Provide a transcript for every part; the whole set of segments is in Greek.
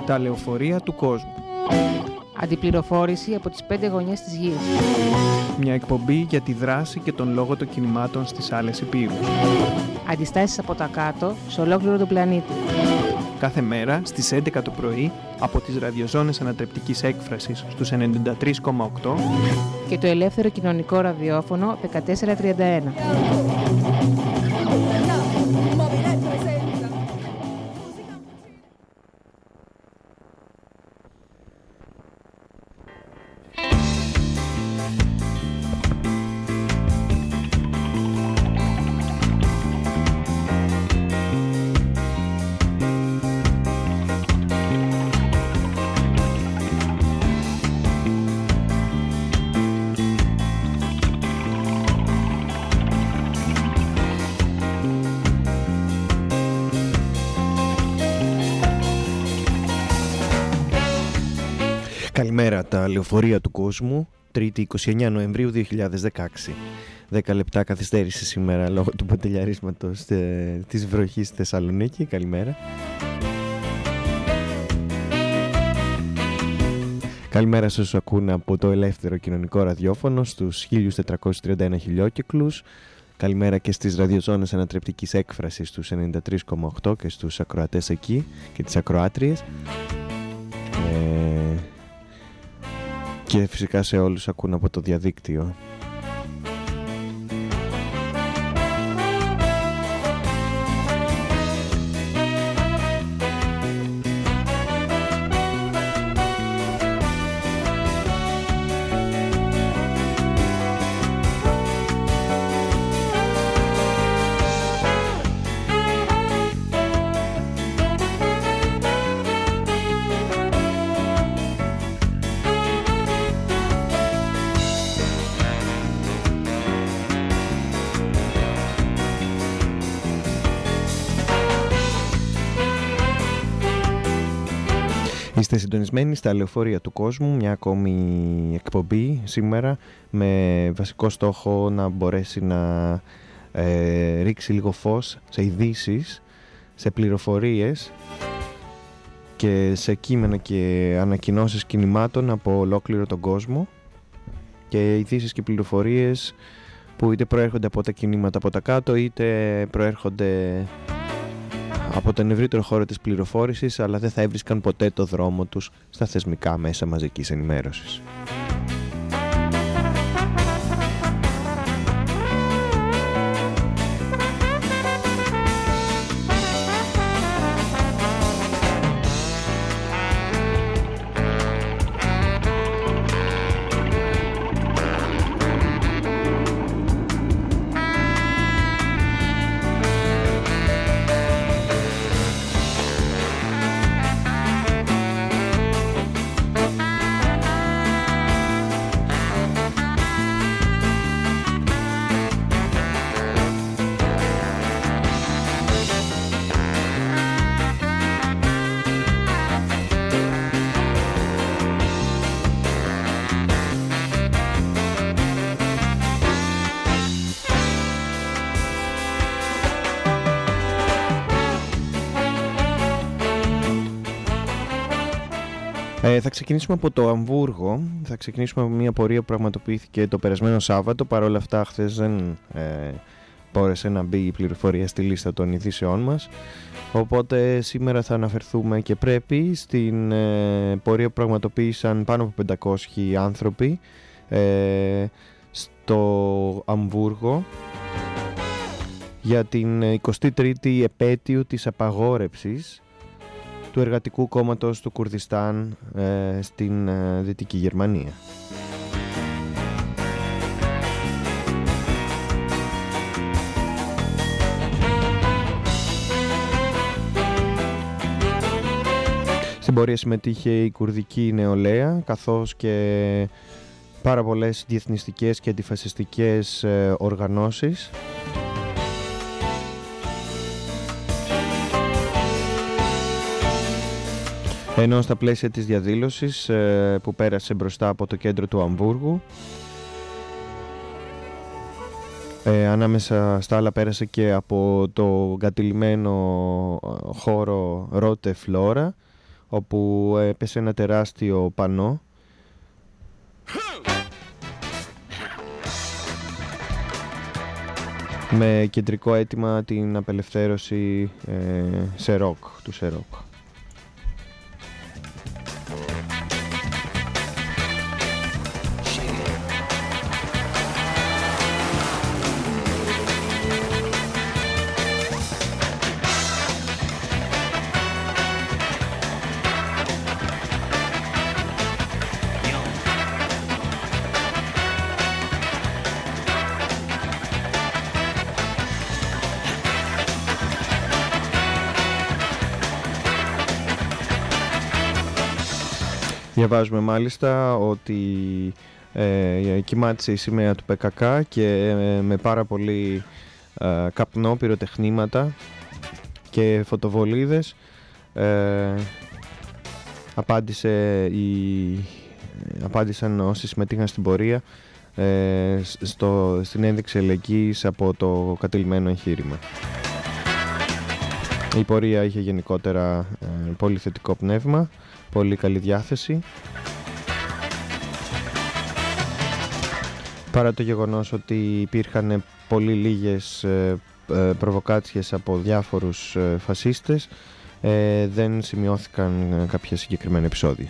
Τα λεωφορεία του κόσμου. Αντιπληροφόρηση από τις 5 γωνιές της γης. Μια εκπομπή για τη δράση και τον λόγο των κινημάτων στις άλλες υπήρους. Αντιστάσεις από τα κάτω σε ολόκληρο τον πλανήτη. Κάθε μέρα στις 11 το πρωί από τις ραδιοζώνες ανατρεπτικής έκφρασης στους 93,8 και το ελεύθερο κοινωνικό ραδιόφωνο 1431. Καλημέρα, τα λεωφορεία του κόσμου, 3η 29 Νοεμβρίου 2016. 10 λεπτά καθυστέρηση σήμερα λόγω του μποτελιαρίσματος της βροχής στη Θεσσαλονίκη. Καλημέρα. Καλημέρα σε όσους ακούνε από το ελεύθερο κοινωνικό ραδιόφωνο στους 1431 χιλιόκυκλους. Καλημέρα και στις ραδιοζώνες ανατρεπτικής έκφρασης στους 93,8 και στους ακροατές εκεί και τις ακροάτριες. Και φυσικά σε όλους ακούν από το διαδίκτυο. Είστε συντονισμένοι στα λεωφορεία του κόσμου, μια ακόμη εκπομπή σήμερα με βασικό στόχο να μπορέσει να ρίξει λίγο φως σε ειδήσεις, σε πληροφορίες και σε κείμενα και ανακοινώσεις κινημάτων από ολόκληρο τον κόσμο και ειδήσεις και πληροφορίες που είτε προέρχονται από τα κινήματα από τα κάτω είτε προέρχονται από τον ευρύτερο χώρο της πληροφόρησης, αλλά δεν θα έβρισκαν ποτέ το δρόμο τους στα θεσμικά μέσα μαζικής ενημέρωσης. Θα ξεκινήσουμε από το Αμβούργο. Θα ξεκινήσουμε από μια πορεία που πραγματοποιήθηκε το περασμένο Σάββατο. Παρ' όλα αυτά, χθες δεν μπόρεσε να μπει η πληροφορία στη λίστα των ειδήσεών μας. Οπότε σήμερα θα αναφερθούμε και πρέπει στην πορεία που πραγματοποίησαν πάνω από 500 άνθρωποι στο Αμβούργο για την 23η επέτειο της απαγόρευσης του Εργατικού Κόμματος του Κουρδιστάν στην Δυτική Γερμανία. Στην πορεία συμμετείχε η κουρδική νεολαία καθώς και πάρα πολλές διεθνιστικές και αντιφασιστικές οργανώσεις. Ενώ στα πλαίσια της διαδήλωσης που πέρασε μπροστά από το κέντρο του Αμβούργου, ανάμεσα στα άλλα πέρασε και από το κατηλημένο χώρο Ρώτε Φλόρα, όπου έπεσε ένα τεράστιο πανό με κεντρικό αίτημα την απελευθέρωση του Σερόκ. Διαβάζουμε μάλιστα ότι κοιμάτισε η σημαία του ΠΚΚ και με πάρα πολύ καπνό, πυροτεχνήματα και φωτοβολίδες απάντησαν όσοι συμμετείχαν στην πορεία στην ένδειξη αλληλεγγύης από το κατειλημένο εγχείρημα. Η πορεία είχε γενικότερα πολύ θετικό πνεύμα, πολύ καλή διάθεση. Παρά το γεγονός ότι υπήρχαν πολύ λίγες προβοκάτσιες από διάφορους φασίστες, δεν σημειώθηκαν κάποια συγκεκριμένα επεισόδια.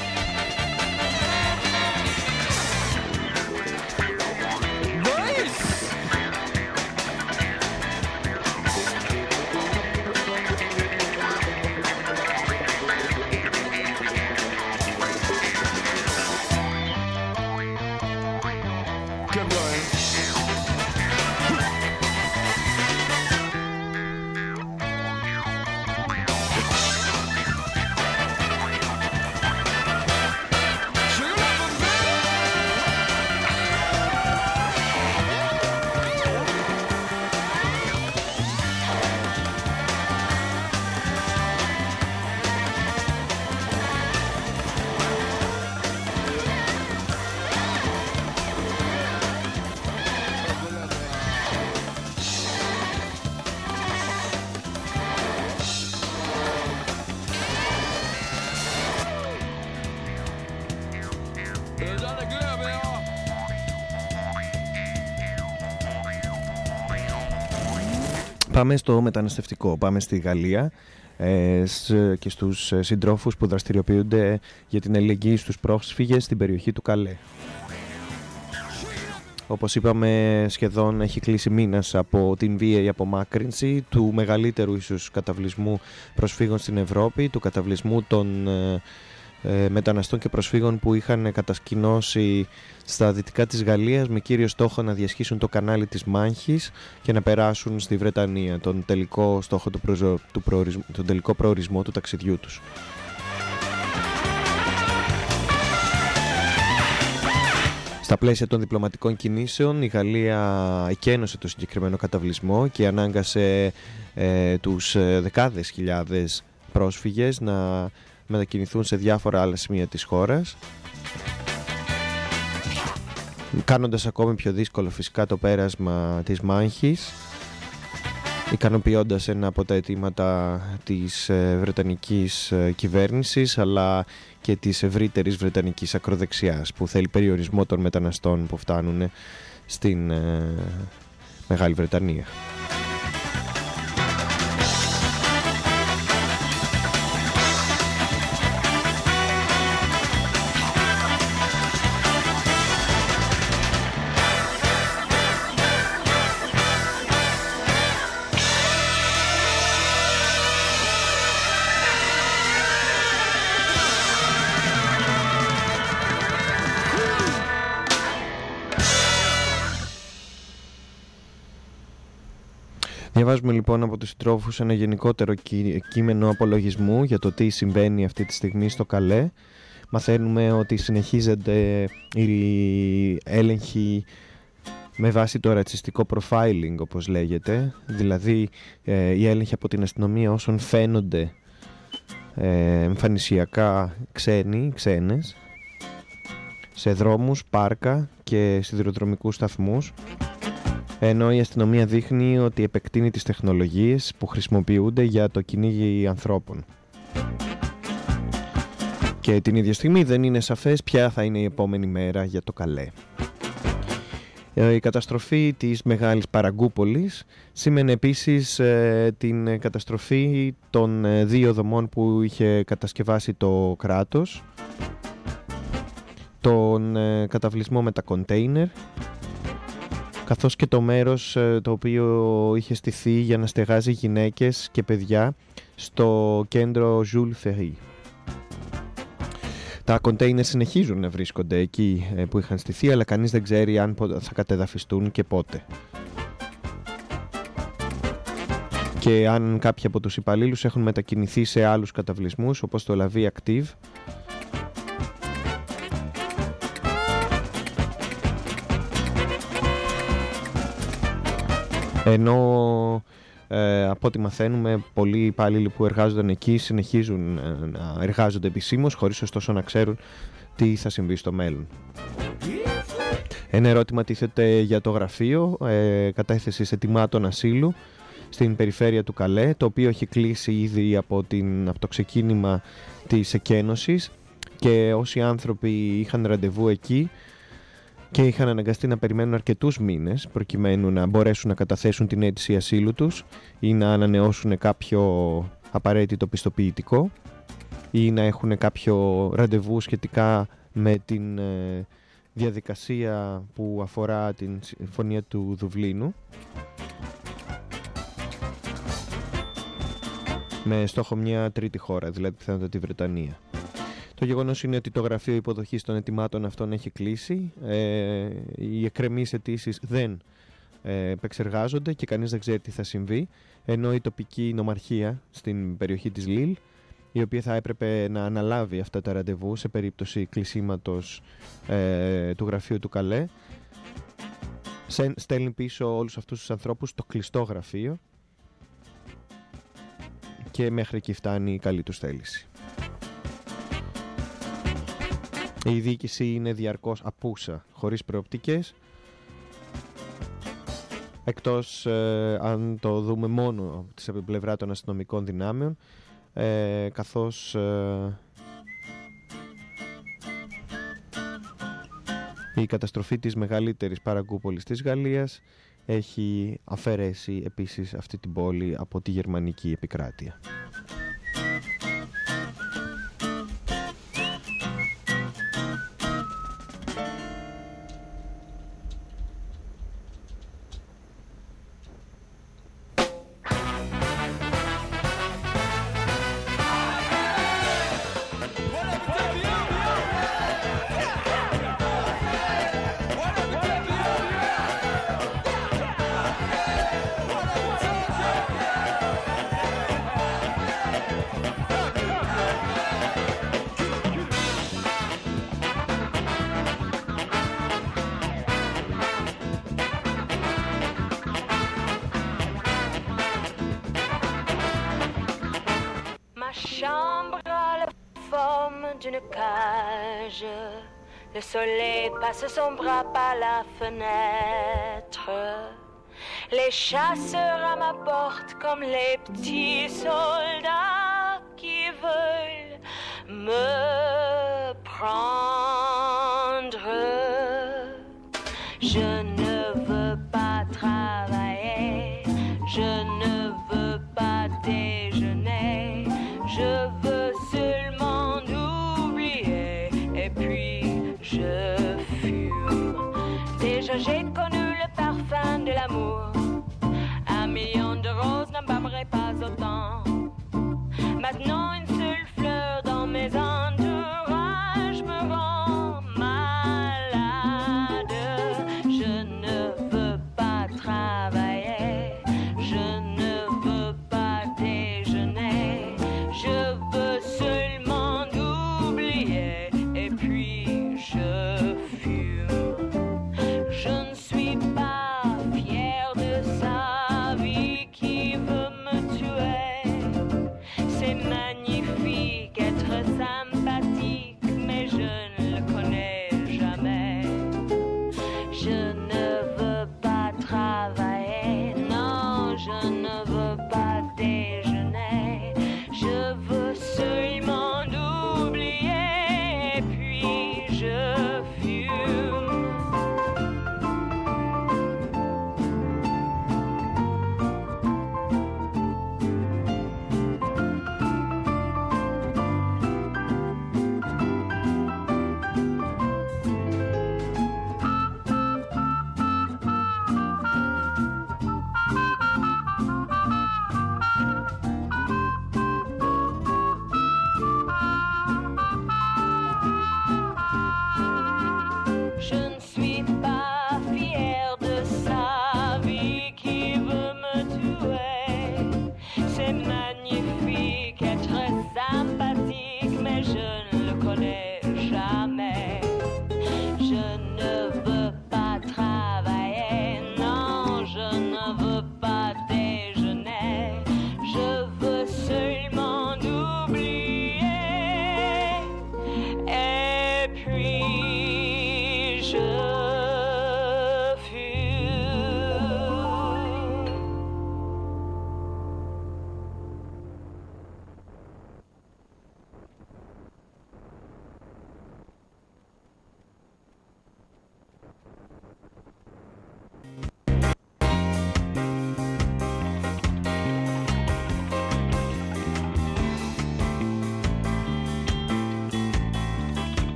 Πάμε στο μεταναστευτικό, πάμε στη Γαλλία και στους συντρόφους που δραστηριοποιούνται για την αλληλεγγύη στους πρόσφυγες στην περιοχή του Καλέ. Όπως είπαμε, σχεδόν έχει κλείσει μήνας από την βίαιη απομάκρυνση του μεγαλύτερου ίσως καταβλισμού προσφύγων στην Ευρώπη, του καταβλισμού των μεταναστών και προσφύγων που είχαν κατασκηνώσει στα δυτικά της Γαλλίας με κύριο στόχο να διασχίσουν το κανάλι της Μάνχης και να περάσουν στη Βρετανία, τον τελικό στόχο τον τελικό προορισμό του ταξιδιού τους. Στα πλαίσια των διπλωματικών κινήσεων, η Γαλλία εκένωσε το συγκεκριμένο καταβλισμό και ανάγκασε τους δεκάδες χιλιάδες πρόσφυγες να μετακινηθούν σε διάφορα άλλα σημεία της χώρας, κάνοντας ακόμη πιο δύσκολο φυσικά το πέρασμα της Μάνχης, ικανοποιώντας ένα από τα αιτήματα της βρετανικής κυβέρνησης αλλά και της ευρύτερης βρετανικής ακροδεξιάς που θέλει περιορισμό των μεταναστών που φτάνουν στην Μεγάλη Βρετανία. Διαβάζουμε λοιπόν από τους συντρόφους ένα γενικότερο κείμενο απολογισμού για το τι συμβαίνει αυτή τη στιγμή στο Καλέ. Μαθαίνουμε ότι συνεχίζονται οι έλεγχοι με βάση το ρατσιστικό profiling, όπως λέγεται, δηλαδή οι έλεγχοι από την αστυνομία όσων φαίνονται εμφανισιακά ξένες σε δρόμους, πάρκα και σιδηροδρομικούς σταθμούς, ενώ η αστυνομία δείχνει ότι επεκτείνει τις τεχνολογίες που χρησιμοποιούνται για το κυνήγι ανθρώπων. Και την ίδια στιγμή δεν είναι σαφές ποια θα είναι η επόμενη μέρα για το Καλέ. Η καταστροφή της Μεγάλης Παραγκούπολης σήμαινε επίσης την καταστροφή των 2 δομών που είχε κατασκευάσει το κράτος, τον καταβλισμό με τα κοντέινερ, καθώς και το μέρος το οποίο είχε στηθεί για να στεγάζει γυναίκες και παιδιά στο κέντρο Jules Ferry. Τα κοντέινερ συνεχίζουν να βρίσκονται εκεί που είχαν στηθεί, αλλά κανείς δεν ξέρει αν θα κατεδαφιστούν και πότε. Και αν κάποιοι από τους υπαλλήλους έχουν μετακινηθεί σε άλλους καταβλισμούς, όπως το La Vie Active. Ενώ από ό,τι μαθαίνουμε, πολλοί υπάλληλοι που εργάζονταν εκεί συνεχίζουν να εργάζονται επισήμως, χωρίς ωστόσο να ξέρουν τι θα συμβεί στο μέλλον. Ένα ερώτημα τίθεται για το γραφείο κατάθεσης αιτημάτων ασύλου στην περιφέρεια του Καλέ, το οποίο έχει κλείσει ήδη από το ξεκίνημα της εκένωσης, και όσοι άνθρωποι είχαν ραντεβού εκεί και είχαν αναγκαστεί να περιμένουν αρκετούς μήνες προκειμένου να μπορέσουν να καταθέσουν την αίτηση ασύλου τους ή να ανανεώσουν κάποιο απαραίτητο πιστοποιητικό ή να έχουν κάποιο ραντεβού σχετικά με την διαδικασία που αφορά την Συμφωνία του Δουβλίνου, με στόχο μια τρίτη χώρα, δηλαδή πιθανότατα τη Βρετανία. Το γεγονός είναι ότι το γραφείο υποδοχής των αιτημάτων αυτών έχει κλείσει, οι εκκρεμείς αιτήσεις δεν επεξεργάζονται και κανείς δεν ξέρει τι θα συμβεί, ενώ η τοπική νομαρχία στην περιοχή της Λίλ, η οποία θα έπρεπε να αναλάβει αυτά τα ραντεβού σε περίπτωση κλεισίματος του γραφείου του Καλέ, στέλνει πίσω όλους αυτούς τους ανθρώπους στο κλειστό γραφείο και μέχρι εκεί φτάνει η καλή τους θέληση. Η διοίκηση είναι διαρκώς απούσα, χωρίς προοπτικές, εκτός αν το δούμε μόνο από την πλευρά των αστυνομικών δυνάμεων, καθώς η καταστροφή της μεγαλύτερης παραγκούπολης της Γαλλίας έχει αφαιρέσει επίσης αυτή την πόλη από τη γερμανική επικράτεια. D'une cage, le soleil passe son bras par la fenêtre. Les chasseurs à ma porte comme les petits soldats qui veulent me prendre. Je ne veux pas travailler, je ne veux pas déjeuner, je veux seulement je fume. Déjà j'ai connu le parfum de l'amour. 1 million de roses n'en m'aimerait pas autant. Maintenant une seule fleur dans mes entourages me rend malade. Je ne veux pas travailler, je ne veux pas déjeuner, je veux seulement oublier et puis je fume. Je ne suis pas fière de sa vie qui veut me tuer. C'est magnifique être sympathique, mais je ne le connais jamais. Je ne veux pas travailler, non, je ne veux pas déjeuner. Je veux seulement oublier.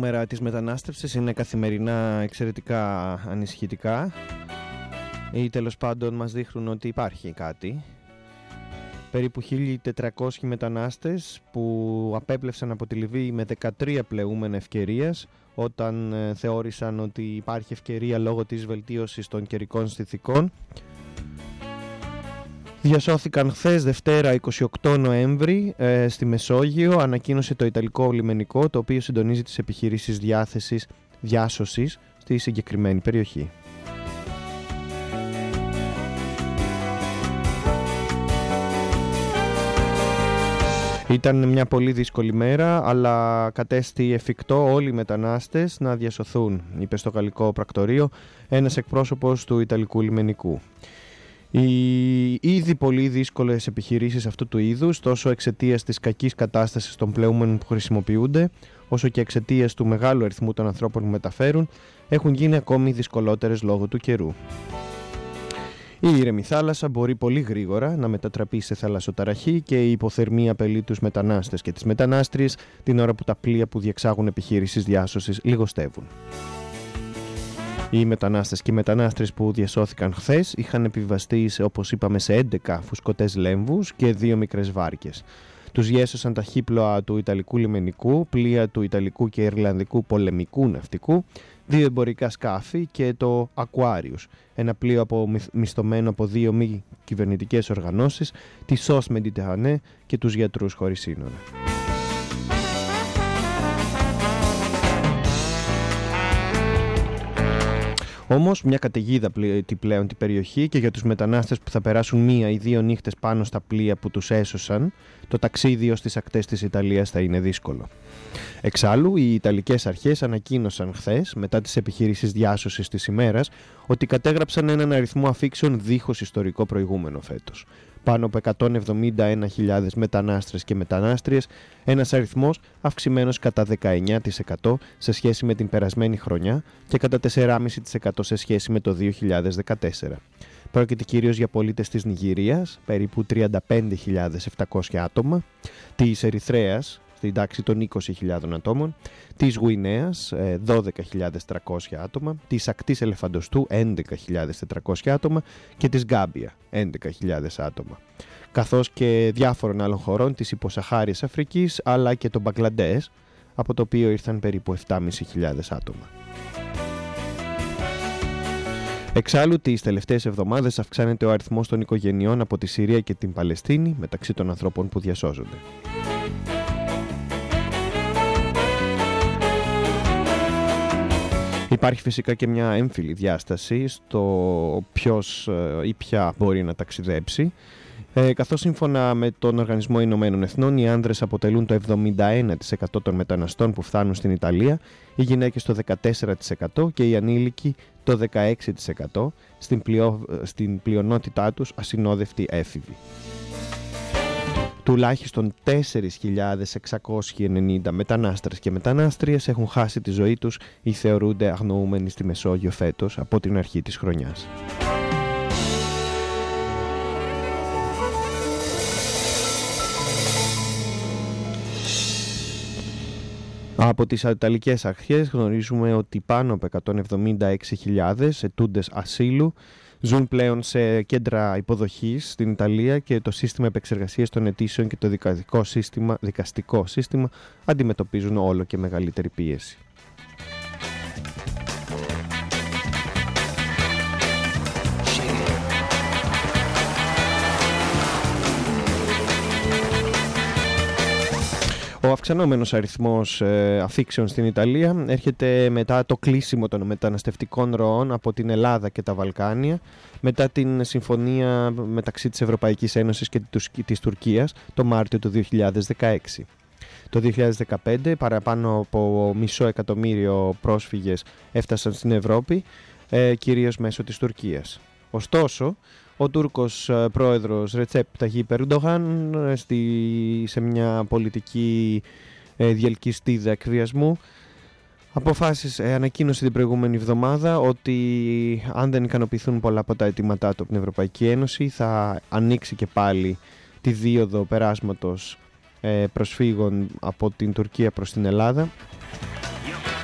νούμερα της μετανάστευσης είναι καθημερινά εξαιρετικά ανησυχητικά ή τέλος πάντων μας δείχνουν ότι υπάρχει κάτι. Περίπου 1.400 μετανάστες που απέπλευσαν από τη Λιβύη με 13 πλεούμενα ευκαιρίας όταν θεώρησαν ότι υπάρχει ευκαιρία λόγω της βελτίωσης των καιρικών συνθηκών. Διασώθηκαν χθες Δευτέρα 28 Νοέμβρη στη Μεσόγειο, ανακοίνωσε το Ιταλικό λιμενικό, το οποίο συντονίζει τις επιχειρήσεις διάσωσης στη συγκεκριμένη περιοχή. Ήταν μια πολύ δύσκολη μέρα, αλλά κατέστη εφικτό όλοι οι μετανάστες να διασωθούν, είπε στο γαλλικό πρακτορείο ένας εκπρόσωπος του Ιταλικού λιμενικού. Οι ήδη πολύ δύσκολες επιχειρήσεις αυτού του είδους, τόσο εξαιτίας της κακής κατάστασης των πλεούμενων που χρησιμοποιούνται, όσο και εξαιτίας του μεγάλου αριθμού των ανθρώπων που μεταφέρουν, έχουν γίνει ακόμη δυσκολότερες λόγω του καιρού. Η ήρεμη θάλασσα μπορεί πολύ γρήγορα να μετατραπεί σε θαλασσοταραχή και η υποθερμία απειλεί τους μετανάστες και τις μετανάστριες την ώρα που τα πλοία που διεξάγουν επιχείρησεις διάσωσης λιγοστεύουν. Οι μετανάστες και οι μετανάστριες που διασώθηκαν χθες είχαν επιβιβαστεί, όπως είπαμε, σε 11 φουσκωτές λέμβους και 2 μικρές βάρκες. Τους διέσωσαν τα χύπλοα του Ιταλικού λιμενικού, πλοία του Ιταλικού και Ιρλανδικού πολεμικού ναυτικού, 2 εμπορικά σκάφη και το Aquarius, ένα πλοίο μισθωμένο από 2 μη κυβερνητικές οργανώσεις, τη SOS Mediterranée και τους Γιατρούς Χωρίς Σύνορα. Όμως μια καταιγίδα πλέον την περιοχή και για τους μετανάστες που θα περάσουν 1 ή 2 νύχτες πάνω στα πλοία που τους έσωσαν, το ταξίδι ως τις ακτές της Ιταλίας θα είναι δύσκολο. Εξάλλου, οι Ιταλικές αρχές ανακοίνωσαν χθες, μετά τις επιχειρήσεις διάσωσης της ημέρας, ότι κατέγραψαν έναν αριθμό αφήξεων δίχως ιστορικό προηγούμενο φέτος. Πάνω από 171.000 μετανάστες και μετανάστριες, ένας αριθμός αυξημένος κατά 19% σε σχέση με την περασμένη χρονιά και κατά 4,5% σε σχέση με το 2014. Πρόκειται κυρίως για πολίτες της Νιγηρίας, περίπου 35.700 άτομα, της Ερυθρέας, στην τάξη των 20.000 ατόμων, της Γουινέας 12.300 άτομα, της Ακτής Ελεφαντοστού 11.400 άτομα και της Γκάμπια 11.000 άτομα, καθώς και διάφορων άλλων χωρών της υποσαχάριας Αφρικής αλλά και το Μπαγκλαντές, από το οποίο ήρθαν περίπου 7.500 άτομα. Εξάλλου, τις τελευταίες εβδομάδες αυξάνεται ο αριθμός των οικογενειών από τη Συρία και την Παλαιστίνη μεταξύ των ανθρώπων που διασώζονται. Υπάρχει φυσικά και μια έμφυλη διάσταση στο ποιος ή ποια μπορεί να ταξιδέψει, καθώς σύμφωνα με τον Οργανισμό Ηνωμένων Εθνών οι άνδρες αποτελούν το 71% των μεταναστών που φτάνουν στην Ιταλία, οι γυναίκες το 14% και οι ανήλικοι το 16%, στην πλειονότητά τους ασυνόδευτοι έφηβοι. Τουλάχιστον 4.690 μετανάστες και μετανάστριες έχουν χάσει τη ζωή τους ή θεωρούνται αγνοούμενοι στη Μεσόγειο φέτος από την αρχή της χρονιάς. Από τις Ιταλικές αρχές γνωρίζουμε ότι πάνω από 176.000 ετούντες ασύλου ζουν πλέον σε κέντρα υποδοχής στην Ιταλία και το σύστημα επεξεργασίας των αιτήσεων και το δικαστικό σύστημα αντιμετωπίζουν όλο και μεγαλύτερη πίεση. Ο αυξανόμενος αριθμός αφήξεων στην Ιταλία έρχεται μετά το κλείσιμο των μεταναστευτικών ροών από την Ελλάδα και τα Βαλκάνια, μετά την συμφωνία μεταξύ της Ευρωπαϊκής Ένωσης και της Τουρκίας το Μάρτιο του 2016. Το 2015 παραπάνω από 500.000 πρόσφυγες έφτασαν στην Ευρώπη, κυρίως μέσω της Τουρκίας. Ωστόσο, ο Τούρκος πρόεδρος Ρετσέπ Ταγίπ Ερντογάν σε μια πολιτική διελκυστίδα εκβιασμού ανακοίνωσε την προηγούμενη εβδομάδα ότι αν δεν ικανοποιηθούν πολλά από τα αιτήματά του από την Ευρωπαϊκή Ένωση θα ανοίξει και πάλι τη δίωδο περάσματος προσφύγων από την Τουρκία προς την Ελλάδα,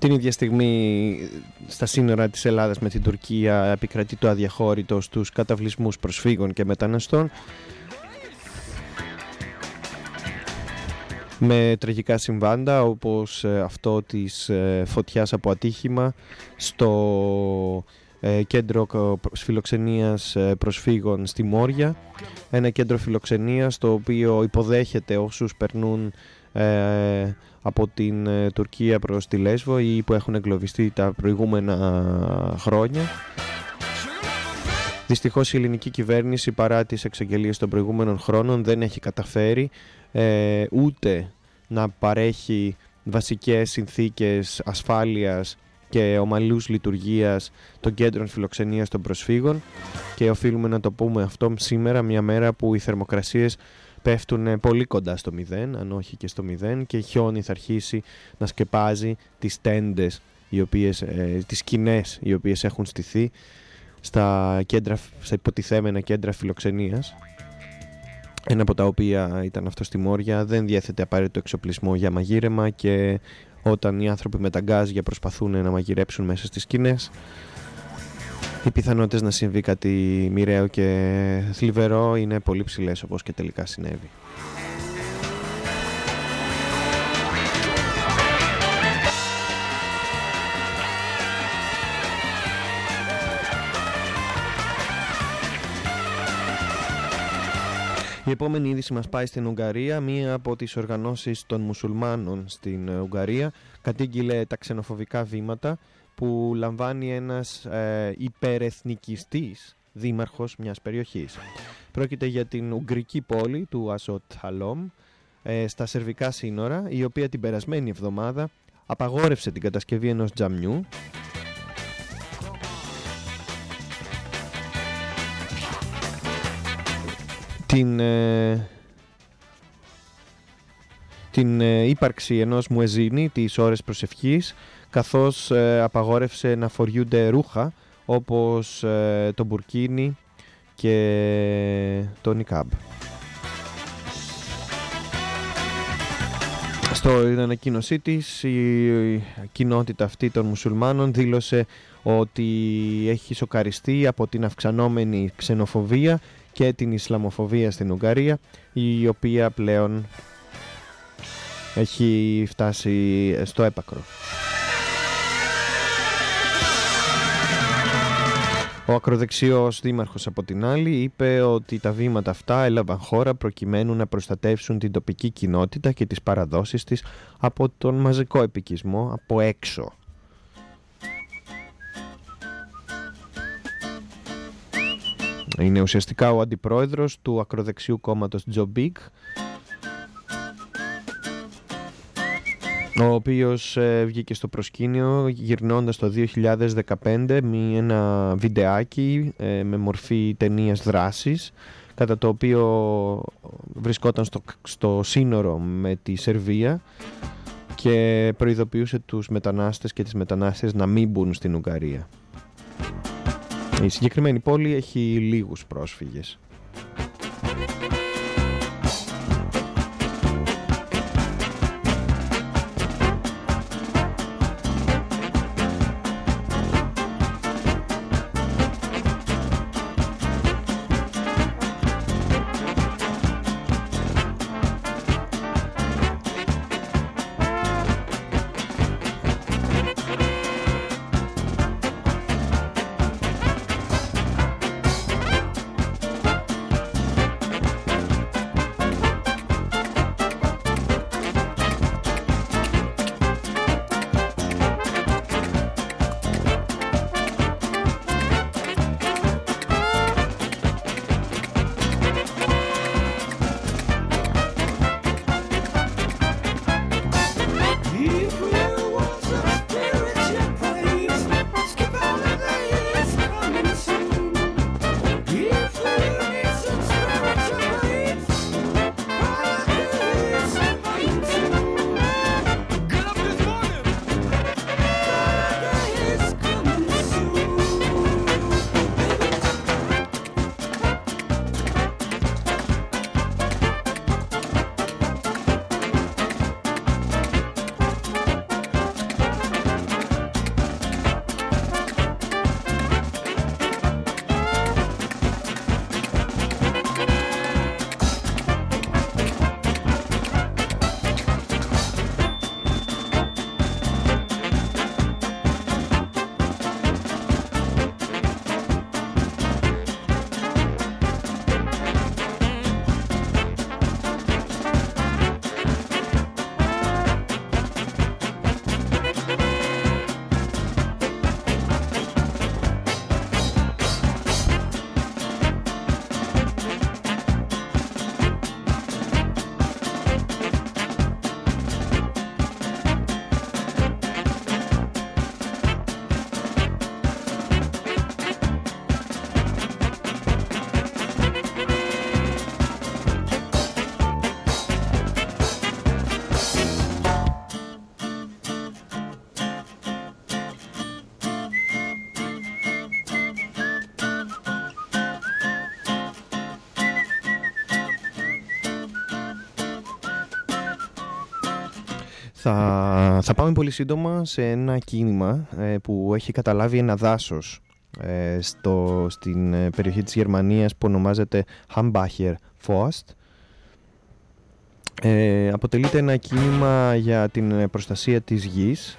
Την ίδια στιγμή στα σύνορα της Ελλάδας με την Τουρκία επικρατεί το αδιαχώρητο στους καταβλισμούς προσφύγων και μεταναστών, με τραγικά συμβάντα όπως αυτό της φωτιάς από ατύχημα στο κέντρο φιλοξενίας προσφύγων στη Μόρια, ένα κέντρο φιλοξενίας το οποίο υποδέχεται όσους περνούν από την Τουρκία προς τη Λέσβο ή που έχουν εγκλωβιστεί τα προηγούμενα χρόνια. Δυστυχώς η ελληνική κυβέρνηση, παρά τις εξαγγελίες των προηγούμενων χρόνων, δεν έχει καταφέρει ούτε να παρέχει βασικές συνθήκες ασφάλειας και ομαλούς λειτουργίας των κέντρων φιλοξενίας των προσφύγων, και οφείλουμε να το πούμε αυτό σήμερα, μια μέρα που οι θερμοκρασίες πέφτουν πολύ κοντά στο 0, αν όχι και στο 0, και χιόνι θα αρχίσει να σκεπάζει τις τέντες, τις σκηνές οι οποίες έχουν στηθεί στα υποτιθέμενα κέντρα φιλοξενίας. Ένα από τα οποία ήταν αυτό στη Μόρια, δεν διέθετε απαραίτητο εξοπλισμό για μαγείρεμα, και όταν οι άνθρωποι με τα γκάζια προσπαθούν να μαγειρέψουν μέσα στις σκηνές, οι πιθανότητες να συμβεί κάτι μοιραίο και θλιβερό είναι πολύ ψηλές, όπως και τελικά συνέβη. Η επόμενη είδηση μας πάει στην Ουγγαρία. Μία από τις οργανώσεις των μουσουλμάνων στην Ουγγαρία κατήγγειλε τα ξενοφοβικά βήματα που λαμβάνει ένας υπερεθνικιστής δήμαρχος μιας περιοχής. Πρόκειται για την ουγγρική πόλη του Αζότ Χαλόμ στα σερβικά σύνορα, η οποία την περασμένη εβδομάδα απαγόρευσε την κατασκευή ενός τζαμιού την ύπαρξη ενός μουεζίνη τις ώρες προσευχής, καθώς απαγόρευσε να φοριούνται ρούχα όπως το μπουρκίνι και το νικάμπ. Στην ανακοίνωσή της, η κοινότητα αυτή των μουσουλμάνων δήλωσε ότι έχει σοκαριστεί από την αυξανόμενη ξενοφοβία και την Ισλαμοφοβία στην Ουγγαρία, η οποία πλέον έχει φτάσει στο έπακρο. Ο ακροδεξιός δήμαρχος από την άλλη είπε ότι τα βήματα αυτά έλαβαν χώρα προκειμένου να προστατεύσουν την τοπική κοινότητα και τις παραδόσεις της από τον μαζικό επικισμό από έξω. Είναι ουσιαστικά ο αντιπρόεδρος του ακροδεξιού κόμματος Τζομπίκ, ο οποίος βγήκε στο προσκήνιο γυρνώντας το 2015 με ένα βιντεάκι με μορφή ταινίας δράσης, κατά το οποίο βρισκόταν στο σύνορο με τη Σερβία και προειδοποιούσε τους μετανάστες και τις μετανάστες να μην μπουν στην Ουγγαρία. Η συγκεκριμένη πόλη έχει λίγους πρόσφυγες. Θα πάμε πολύ σύντομα σε ένα κίνημα που έχει καταλάβει ένα δάσος στην περιοχή της Γερμανίας που ονομάζεται Hambacher Forst. Αποτελείται ένα κίνημα για την προστασία της γης.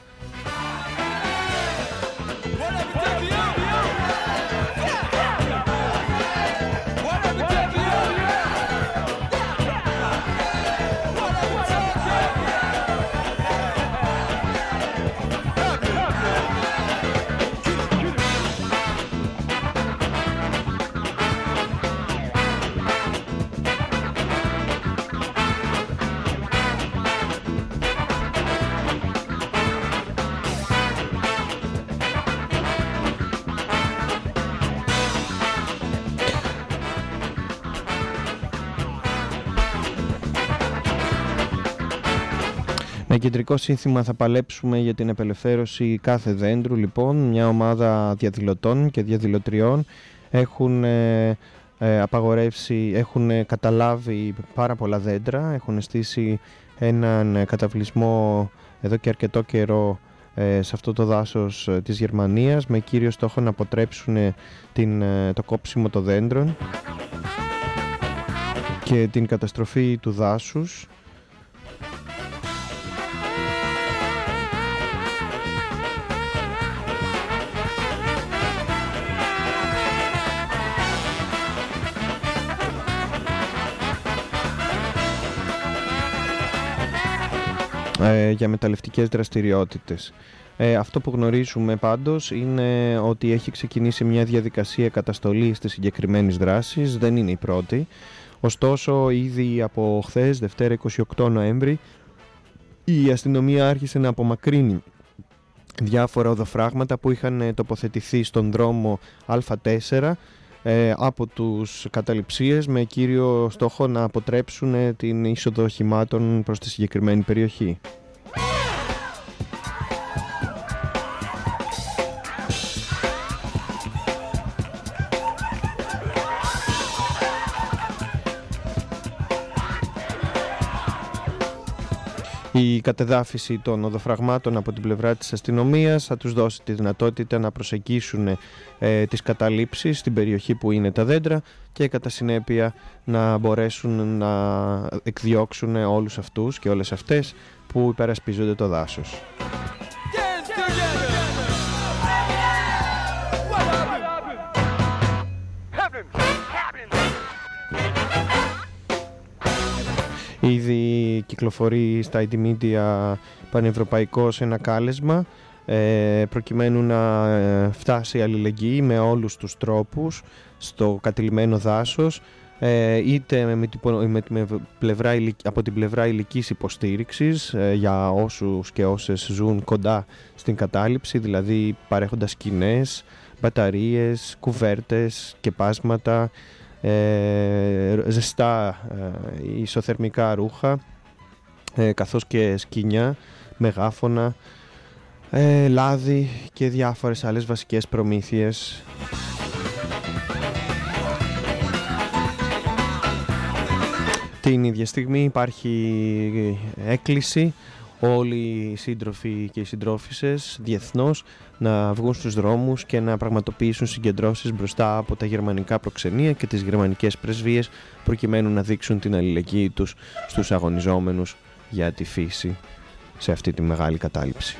Με κεντρικό σύνθημα θα παλέψουμε για την απελευθέρωση κάθε δέντρου. Λοιπόν, μια ομάδα διαδηλωτών και διαδηλωτριών έχουν έχουν καταλάβει πάρα πολλά δέντρα, έχουν στήσει έναν καταβλισμό εδώ και αρκετό καιρό σε αυτό το δάσος της Γερμανίας με κύριο στόχο να αποτρέψουν το κόψιμο των δέντρων και την καταστροφή του δάσους. Για μεταλλευτικές δραστηριότητες. Αυτό που γνωρίζουμε πάντως είναι ότι έχει ξεκινήσει μια διαδικασία καταστολής της συγκεκριμένης δράσης, δεν είναι η πρώτη. Ωστόσο, ήδη από χθες, Δευτέρα 28 Νοέμβρη, η αστυνομία άρχισε να απομακρύνει διάφορα οδοφράγματα που είχαν τοποθετηθεί στον δρόμο Α4 από τους καταληψίες με κύριο στόχο να αποτρέψουν την είσοδο οχημάτων προς τη συγκεκριμένη περιοχή. Η κατεδάφιση των οδοφραγμάτων από την πλευρά της αστυνομίας θα τους δώσει τη δυνατότητα να προσεγγίσουν τις καταλήψεις στην περιοχή που είναι τα δέντρα και κατά συνέπεια να μπορέσουν να εκδιώξουν όλους αυτούς και όλες αυτές που υπερασπίζονται το δάσος. Ήδη κυκλοφορεί στα ID Media πανευρωπαϊκώς ένα κάλεσμα προκειμένου να φτάσει αλληλεγγύη με όλους τους τρόπους στο κατηλημμένο δάσος, είτε από την πλευρά ηλικής υποστήριξης για όσους και όσες ζουν κοντά στην κατάληψη, δηλαδή παρέχοντας σκηνές, μπαταρίες, κουβέρτες, σκεπάσματα, ζεστά ισοθερμικά ρούχα, καθώς και σκοινιά, μεγάφωνα, λάδι και διάφορες άλλες βασικές προμήθειες. Την ίδια στιγμή υπάρχει έκκληση όλοι οι σύντροφοι και οι συντρόφισσες διεθνώς να βγουν στους δρόμους και να πραγματοποιήσουν συγκεντρώσεις μπροστά από τα γερμανικά προξενία και τις γερμανικές πρεσβείες προκειμένου να δείξουν την αλληλεγγύη τους στους αγωνιζόμενους για τη φύση σε αυτή τη μεγάλη κατάληψη.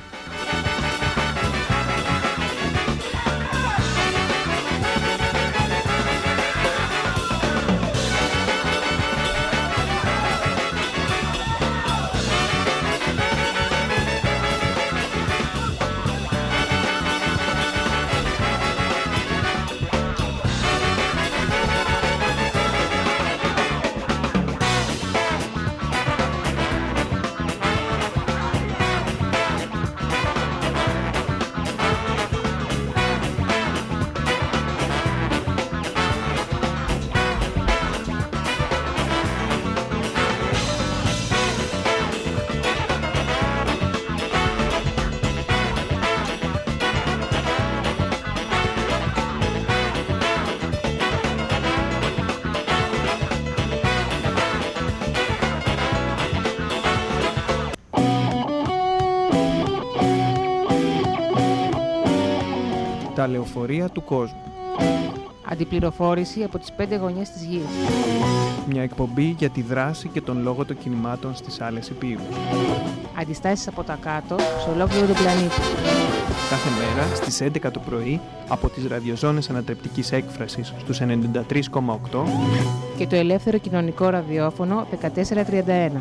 Τα λεωφορεία του κόσμου. Αντιπληροφόρηση από τις 5 γωνιές της γης. Μια εκπομπή για τη δράση και τον λόγο των κινημάτων στις άλλες υπήρους. Αντιστάσεις από τα κάτω, σε ολόκληρο τον πλανήτη. Κάθε μέρα στις 11 το πρωί από τις ραδιοζώνες ανατρεπτικής έκφρασης στους 93,8 και το ελεύθερο κοινωνικό ραδιόφωνο 1431.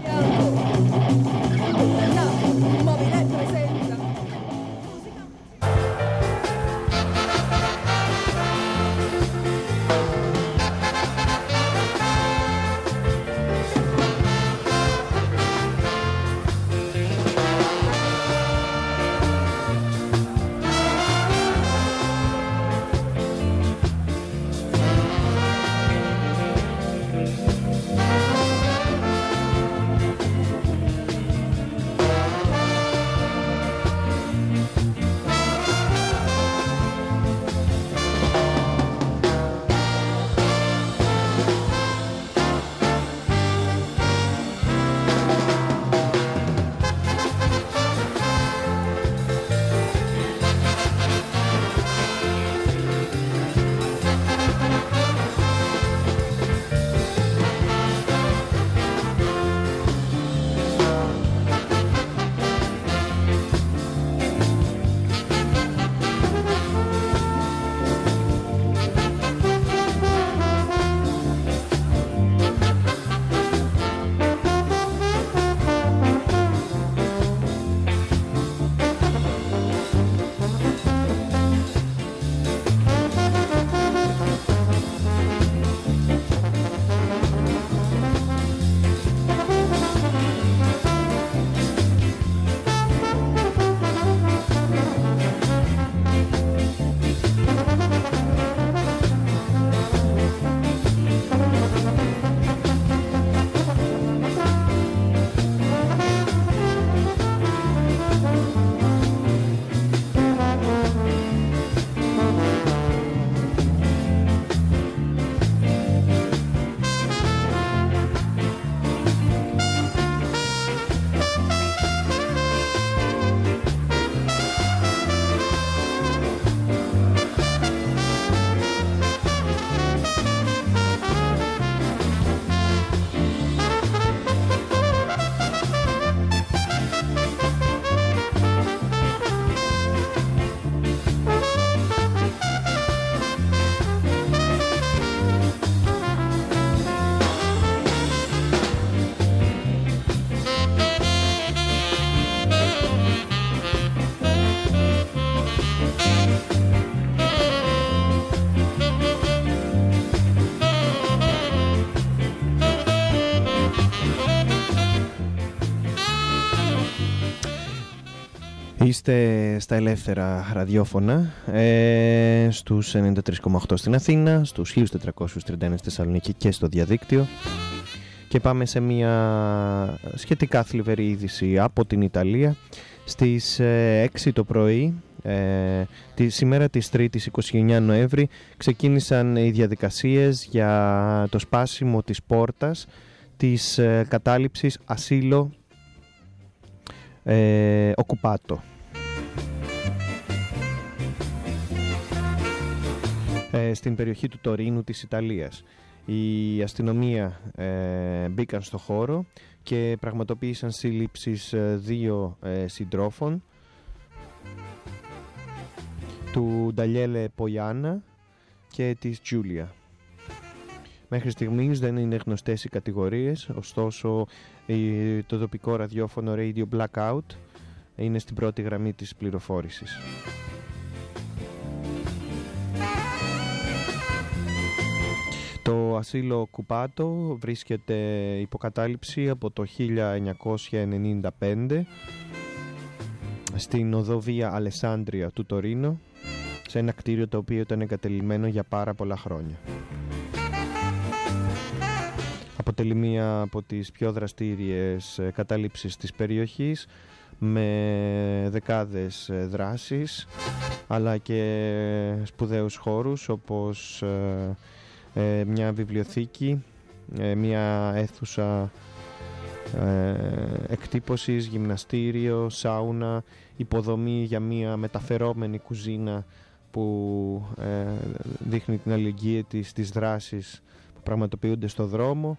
Είστε στα ελεύθερα ραδιόφωνα, στους 93,8 στην Αθήνα, στους 1431 στη Θεσσαλονίκη και στο διαδίκτυο. Και πάμε σε μια σχετικά θλιβερή είδηση από την Ιταλία. Στις 6 το πρωί, σήμερα της 3ης 29 Νοέμβρη, ξεκίνησαν οι διαδικασίες για το σπάσιμο της πόρτας της κατάληψης ασύλο Οκουπάτο. Στην περιοχή του Τωρίνου της Ιταλίας. Η αστυνομία μπήκαν στο χώρο και πραγματοποίησαν σύλληψεις 2 συντρόφων, του Νταλιέλε Πογιάννα και της Τζούλια. Μέχρι στιγμής δεν είναι γνωστές οι κατηγορίες, ωστόσο το τοπικό ραδιόφωνο Radio Blackout είναι στην πρώτη γραμμή της πληροφόρησης. Το ασύλο Οκουπάτο βρίσκεται υποκατάληψη από το 1995 στην οδό Βία Αλεσάντρια του Τωρίνο, σε ένα κτίριο το οποίο ήταν εγκατελειμμένο για πάρα πολλά χρόνια. Αποτελεί μία από τις πιο δραστήριες κατάληψεις της περιοχής, με δεκάδες δράσεις αλλά και σπουδαίους χώρους όπως μια βιβλιοθήκη, μια αίθουσα εκτύπωσης, γυμναστήριο, σάουνα, υποδομή για μια μεταφερόμενη κουζίνα που δείχνει την αλληλεγγύη της στις δράσεις που πραγματοποιούνται στο δρόμο,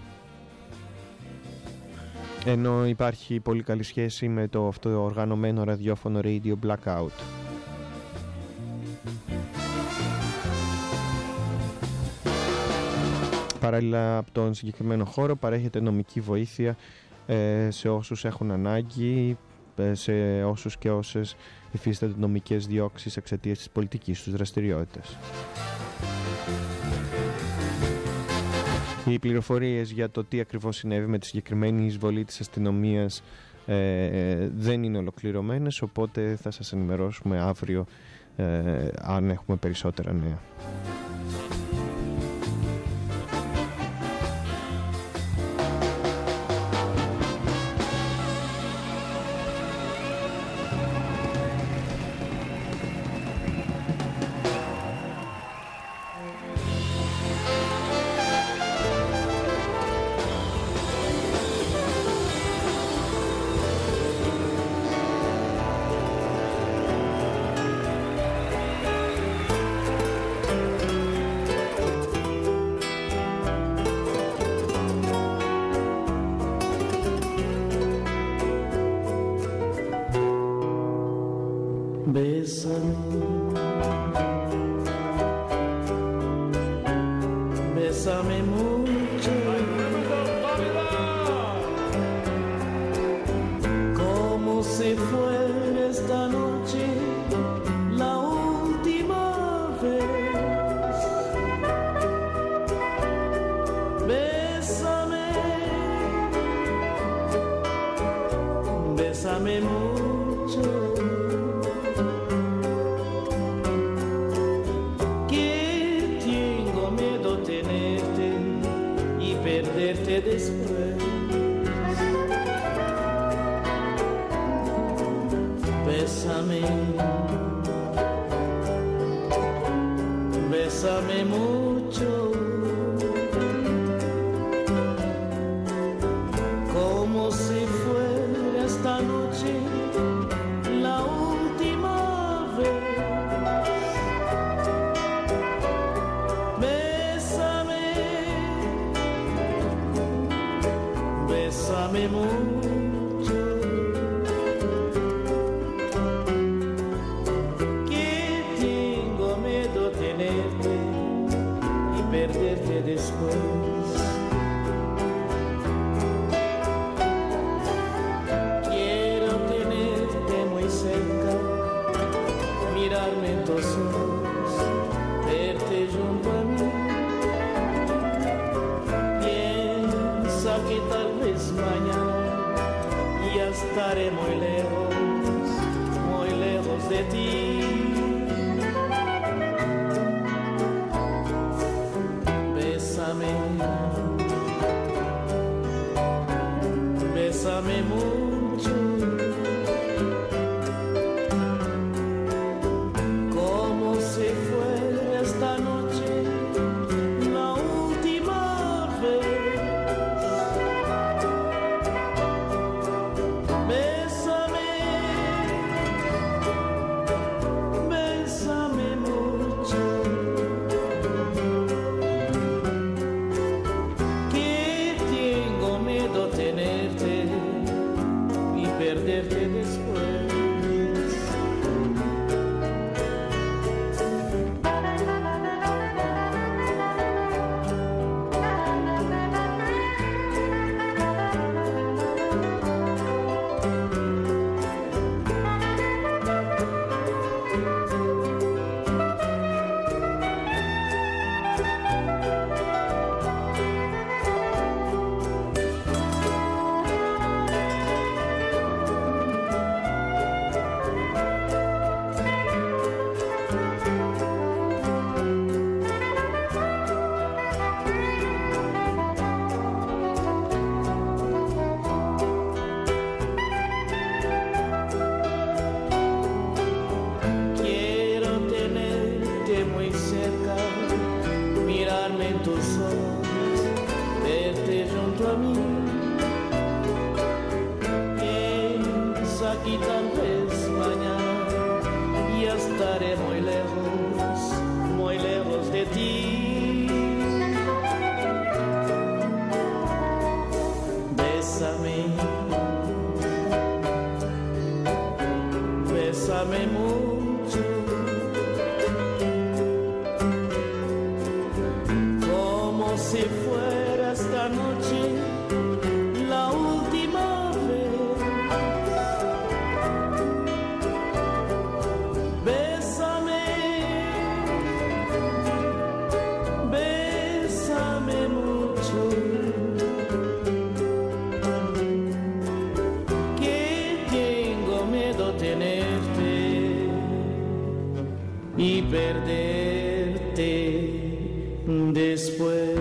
ενώ υπάρχει πολύ καλή σχέση με το αυτό οργανωμένο ραδιόφωνο Radio Blackout. Παράλληλα, από τον συγκεκριμένο χώρο παρέχεται νομική βοήθεια σε όσους έχουν ανάγκη, σε όσους και όσες υφίστανται νομικές διώξεις εξαιτίας της πολιτικής τους δραστηριότητας. Οι πληροφορίες για το τι ακριβώς συνέβη με τη συγκεκριμένη εισβολή της αστυνομίας δεν είναι ολοκληρωμένες, οπότε θα σας ενημερώσουμε αύριο αν έχουμε περισσότερα νέα. Bésame mucho, como si fuera esta noche la última vez. Bésame, bésame mucho. Perderte después. Bésame, bésame mucho, como si fuera esta noche la última vez. Bésame mucho, que tengo miedo tenerte y perderte después. Quiero tenerte muy cerca, mirarme en tus ojos, verte junto a mí. Piensa que tal vez mañana ya estaré muy lejos de ti. Bésame, bésame mucho, como si fuera esta noche la última vez. Perderte después. estaré muy lejos de ti. Bésame, bésame mucho, como si fuera esta noche la última vez. Bésame, bésame mucho, que tengo miedo tenerte y perderte después.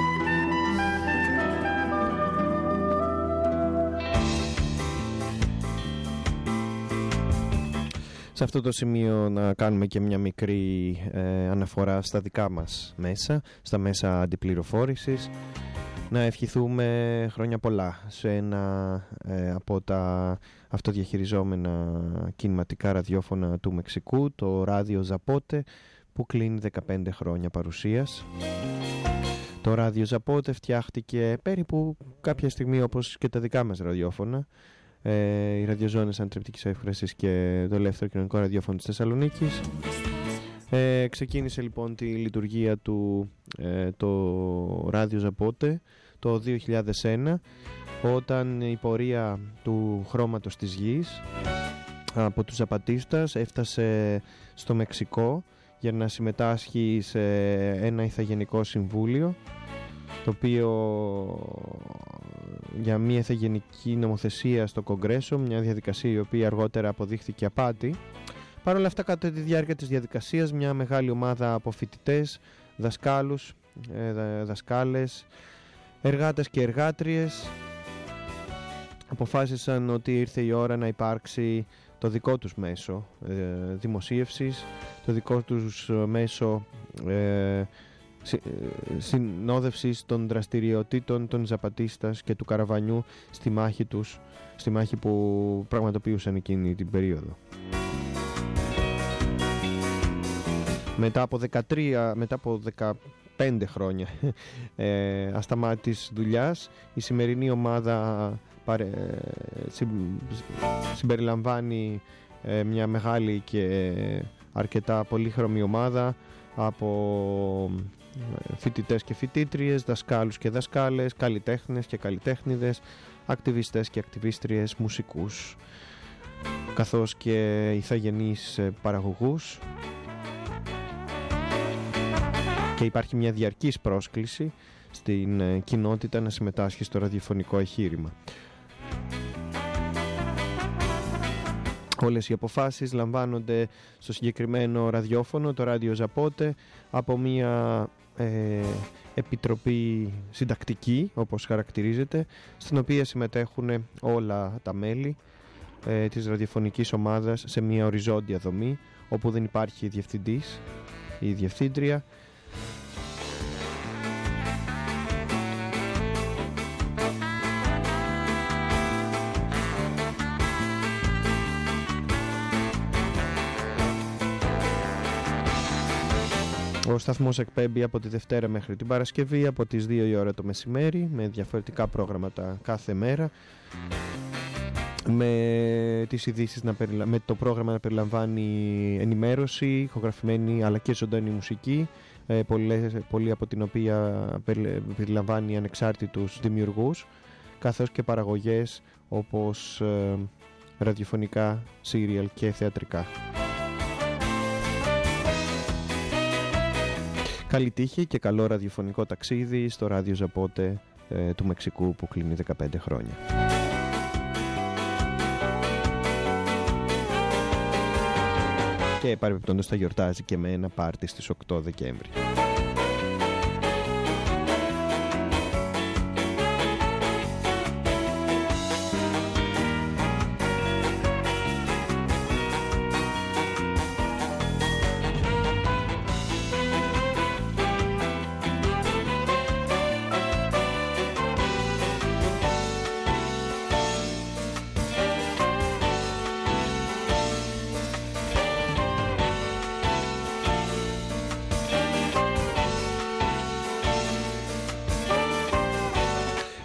Σε αυτό το σημείο να κάνουμε και μια μικρή αναφορά στα δικά μας μέσα, στα μέσα αντιπληροφόρησης. Να ευχηθούμε χρόνια πολλά σε ένα από τα αυτοδιαχειριζόμενα κινηματικά ραδιόφωνα του Μεξικού, το Ράδιο Ζαπότε, που κλείνει 15 χρόνια παρουσίας. Το Ράδιο Ζαπότε φτιάχτηκε περίπου κάποια στιγμή όπως και τα δικά μας ραδιόφωνα, οι ραδιοζώνες αντρεπτικής έκφρασης και το ελεύθερο κοινωνικό ραδιόφωνο της Θεσσαλονίκης. Ξεκίνησε λοιπόν τη λειτουργία του το Ράδιο Ζαπότε το 2001, όταν η πορεία του χρώματος της γης από τους Ζαπατίστας έφτασε στο Μεξικό για να συμμετάσχει σε ένα ηθαγενικό συμβούλιο, το οποίο για μια ηθαγενική νομοθεσία στο Κογκρέσο, μια διαδικασία η οποία αργότερα αποδείχθηκε απάτη. Παρ' όλα αυτά, κατά τη διάρκεια της διαδικασίας, μια μεγάλη ομάδα από φοιτητές, δασκάλους, δασκάλες, εργάτες και εργάτριες αποφάσισαν ότι ήρθε η ώρα να υπάρξει το δικό τους μέσο δημοσίευσης, το δικό τους μέσο συνόδευσης των δραστηριοτήτων των Ζαπατίστας και του Καραβανιού στη μάχη τους, στη μάχη που πραγματοποιούσαν εκείνη την περίοδο. Μετά από 15 χρόνια ασταμάτης δουλειάς, η σημερινή ομάδα συμπεριλαμβάνει μια μεγάλη και αρκετά πολύχρωμη ομάδα από φοιτητές και φοιτήτριες, δασκάλους και δασκάλες, καλλιτέχνες και καλλιτέχνηδες, ακτιβιστές και ακτιβίστριες, μουσικούς, καθώς και ηθαγενείς παραγωγούς. Και υπάρχει μια διαρκής πρόσκληση στην κοινότητα να συμμετάσχει στο ραδιοφωνικό εγχείρημα. Όλες οι αποφάσεις λαμβάνονται στο συγκεκριμένο ραδιόφωνο, το Ράδιο Ζαπότε, από μια επιτροπή συντακτική, όπως χαρακτηρίζεται, στην οποία συμμετέχουν όλα τα μέλη της ραδιοφωνικής ομάδας σε μια οριζόντια δομή, όπου δεν υπάρχει διευθυντής ή διευθύντρια. Ο σταθμός εκπέμπει από τη Δευτέρα μέχρι την Παρασκευή από τις 2 η ώρα το μεσημέρι, με διαφορετικά πρόγραμματα κάθε μέρα, με τις ειδήσεις με το πρόγραμμα να περιλαμβάνει ενημέρωση, ηχογραφημένη αλλά και ζωντανή μουσική, πολλή από την οποία περιλαμβάνει ανεξάρτητους δημιουργούς, καθώς και παραγωγές όπως ραδιοφωνικά, σύριαλ και θεατρικά. Καλή τύχη και καλό ραδιοφωνικό ταξίδι στο Ράδιο Ζαπότε του Μεξικού, που κλείνει 15 χρόνια. Και παρεμπιπτόντως θα γιορτάζει και με ένα πάρτι στις 8 Δεκέμβρη.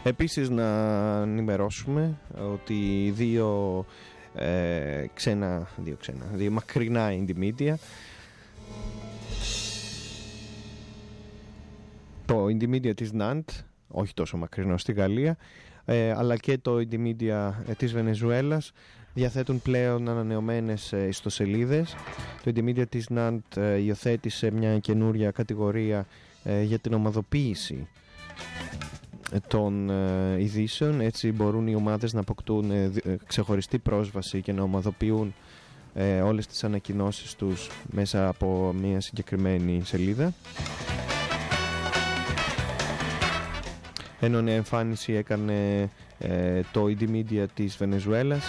Επίσης να ενημερώσουμε ότι δύο μακρινά indie media, το indie media της Nant, όχι τόσο μακρινό στη Γαλλία, αλλά και το indie media της Βενεζουέλας διαθέτουν πλέον ανανεωμένες ιστοσελίδες. Το indie media της Nant υιοθέτησε μια καινούρια κατηγορία για την ομαδοποίηση των ειδήσεων. Έτσι μπορούν οι ομάδες να αποκτούν ξεχωριστή πρόσβαση και να ομαδοποιούν όλες τις ανακοινώσεις τους μέσα από μια συγκεκριμένη σελίδα. Ενώ νέα εμφάνιση έκανε το indie media της Βενεζουέλας,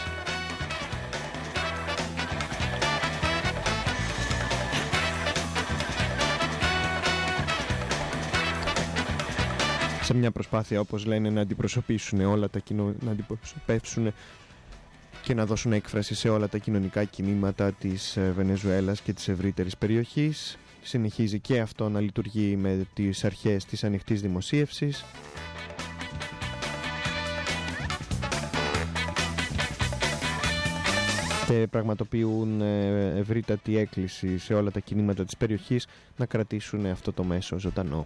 σε μια προσπάθεια, όπως λένε, να αντιπροσωπήσουν όλα τα να αντιπροσωπεύσουν και να δώσουν έκφραση σε όλα τα κοινωνικά κινήματα της Βενεζουέλας και της ευρύτερης περιοχής. Συνεχίζει και αυτό να λειτουργεί με τις αρχές της ανοιχτής δημοσίευσης. Και πραγματοποιούν ευρύτατη έκκληση σε όλα τα κινήματα της περιοχής να κρατήσουν αυτό το μέσο ζωντανό.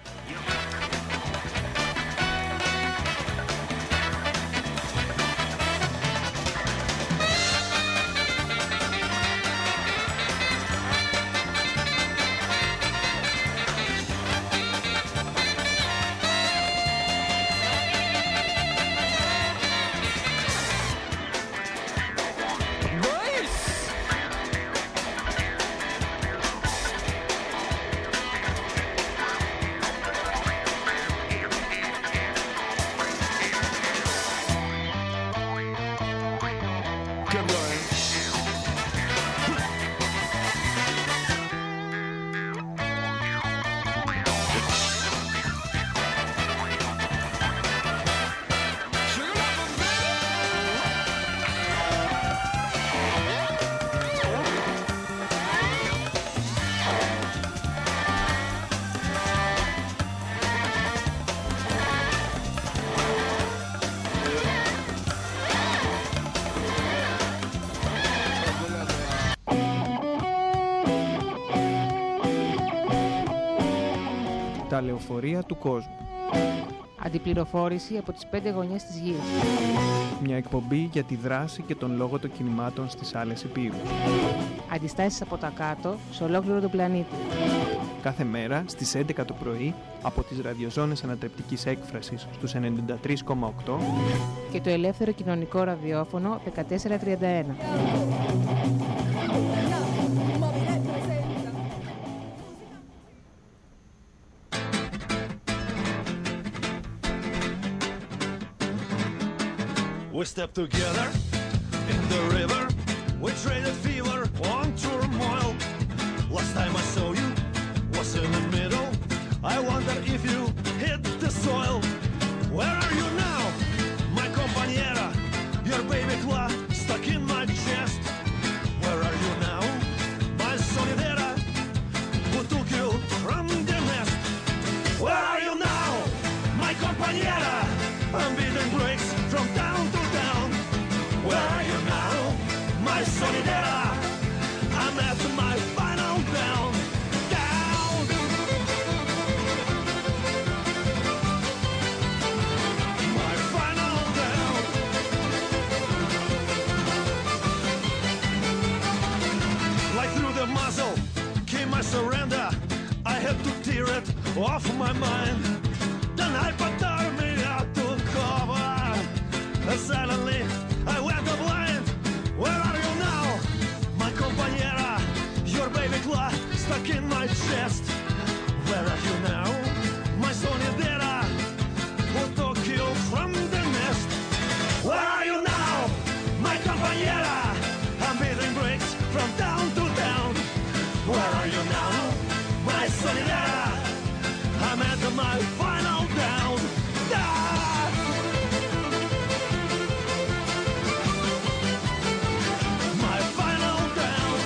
Τα λεωφορεία του κόσμου. Αντιπληροφόρηση από τις 5 γωνιές της γης. Μια εκπομπή για τη δράση και τον λόγο των κινημάτων στις άλλες υπήρους. Αντιστάσεις από τα κάτω σε ολόκληρο τον πλανήτη. Κάθε μέρα στις 11 το πρωί από τις ραδιοζώνες ανατρεπτικής έκφρασης στους 93,8 και το ελεύθερο κοινωνικό ραδιόφωνο 1431. We stepped together in the river. We traded fever on turmoil. Last time I saw you was in the middle. I wonder if you hit the soil. Where are you now, my compañera? Your baby claw stuck in my chest. Where are you now, my solidera, who took you from the nest? Where are you now, my compañera? I'm beating bricks from town to town. Where are you now, my solidera? I'm at my final down. Down. My final down. Like through the muzzle came my surrender. I had to tear it off my mind. The night but me out to cover. And suddenly I went blind. Where are you now, my compañera? Your baby claw stuck in my chest. Where are you now, my solidera, who took you from the nest? Where are you now, my compañera? I'm beating bricks from town to town. Where are you now, my solidera? I'm at my final down. Down. My final down.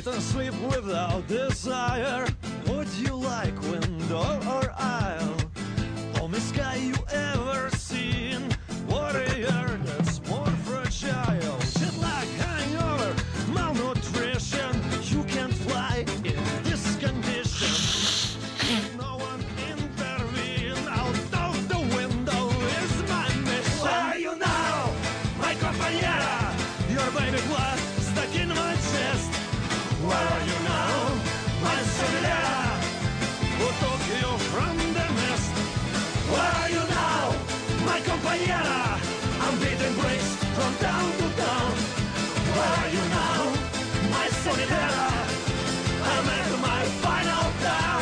eat and sleep without desire. Would you like window or aisle? Homie sky you ever seen? Warrior that's more fragile. Jet lag, hangover, malnutrition. You can't fly in this condition. No one intervene. Out of the window is my mission. Where are you now, my compañera? Your baby blood stuck in my chest. Where are you now, my solidera? Who took you from the mist? Where are you now, my compañera? I'm beating bricks from town to town. Where are you now, my solidera? I'm at my final down.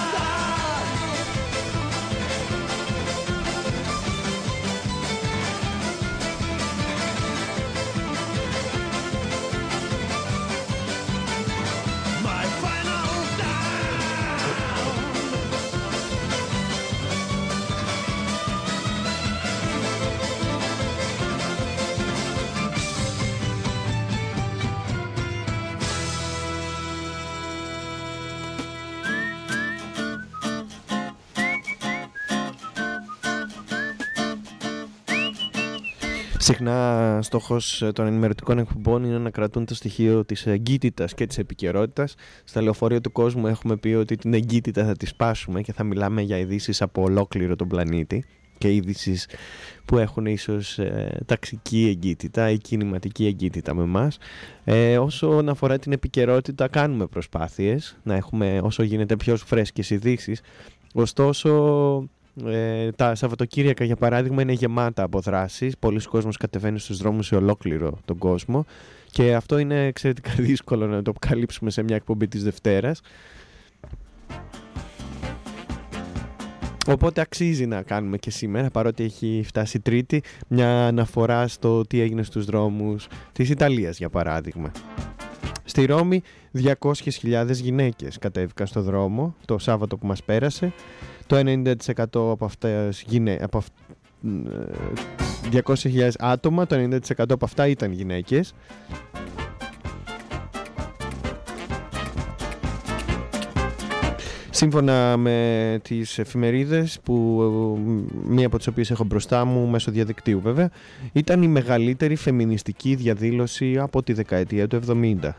My final down. Συχνά στόχος των ενημερωτικών εκπομπών είναι να κρατούν το στοιχείο της εγκύτητας και της επικαιρότητας. Στα λεωφορεία του κόσμου έχουμε πει ότι την εγκύτητα θα τη σπάσουμε και θα μιλάμε για ειδήσεις από ολόκληρο τον πλανήτη και ειδήσεις που έχουν ίσως ταξική εγκύτητα ή κινηματική εγκύτητα με εμάς. Όσον αφορά την επικαιρότητα κάνουμε προσπάθειες να έχουμε όσο γίνεται πιο φρέσκες ειδήσεις. Ωστόσο τα Σαββατοκύριακα για παράδειγμα είναι γεμάτα από δράσεις. Πολλοί κόσμος κατεβαίνει στους δρόμους σε ολόκληρο τον κόσμο και αυτό είναι εξαιρετικά δύσκολο να το καλύψουμε σε μια εκπομπή της Δευτέρας. Οπότε αξίζει να κάνουμε και σήμερα, παρότι έχει φτάσει Τρίτη, μια αναφορά στο τι έγινε στους δρόμους της Ιταλίας για παράδειγμα. Στη Ρώμη 200.000 γυναίκες κατέβηκαν στο δρόμο το Σάββατο που μας πέρασε. Το 90% από αυτές 200.000 άτομα, το 90% από αυτά ήταν γυναίκες. Σύμφωνα με τις εφημερίδες, μία από τις οποίες έχω μπροστά μου μέσω διαδικτύου βέβαια, ήταν η μεγαλύτερη φεμινιστική διαδήλωση από τη δεκαετία του 70.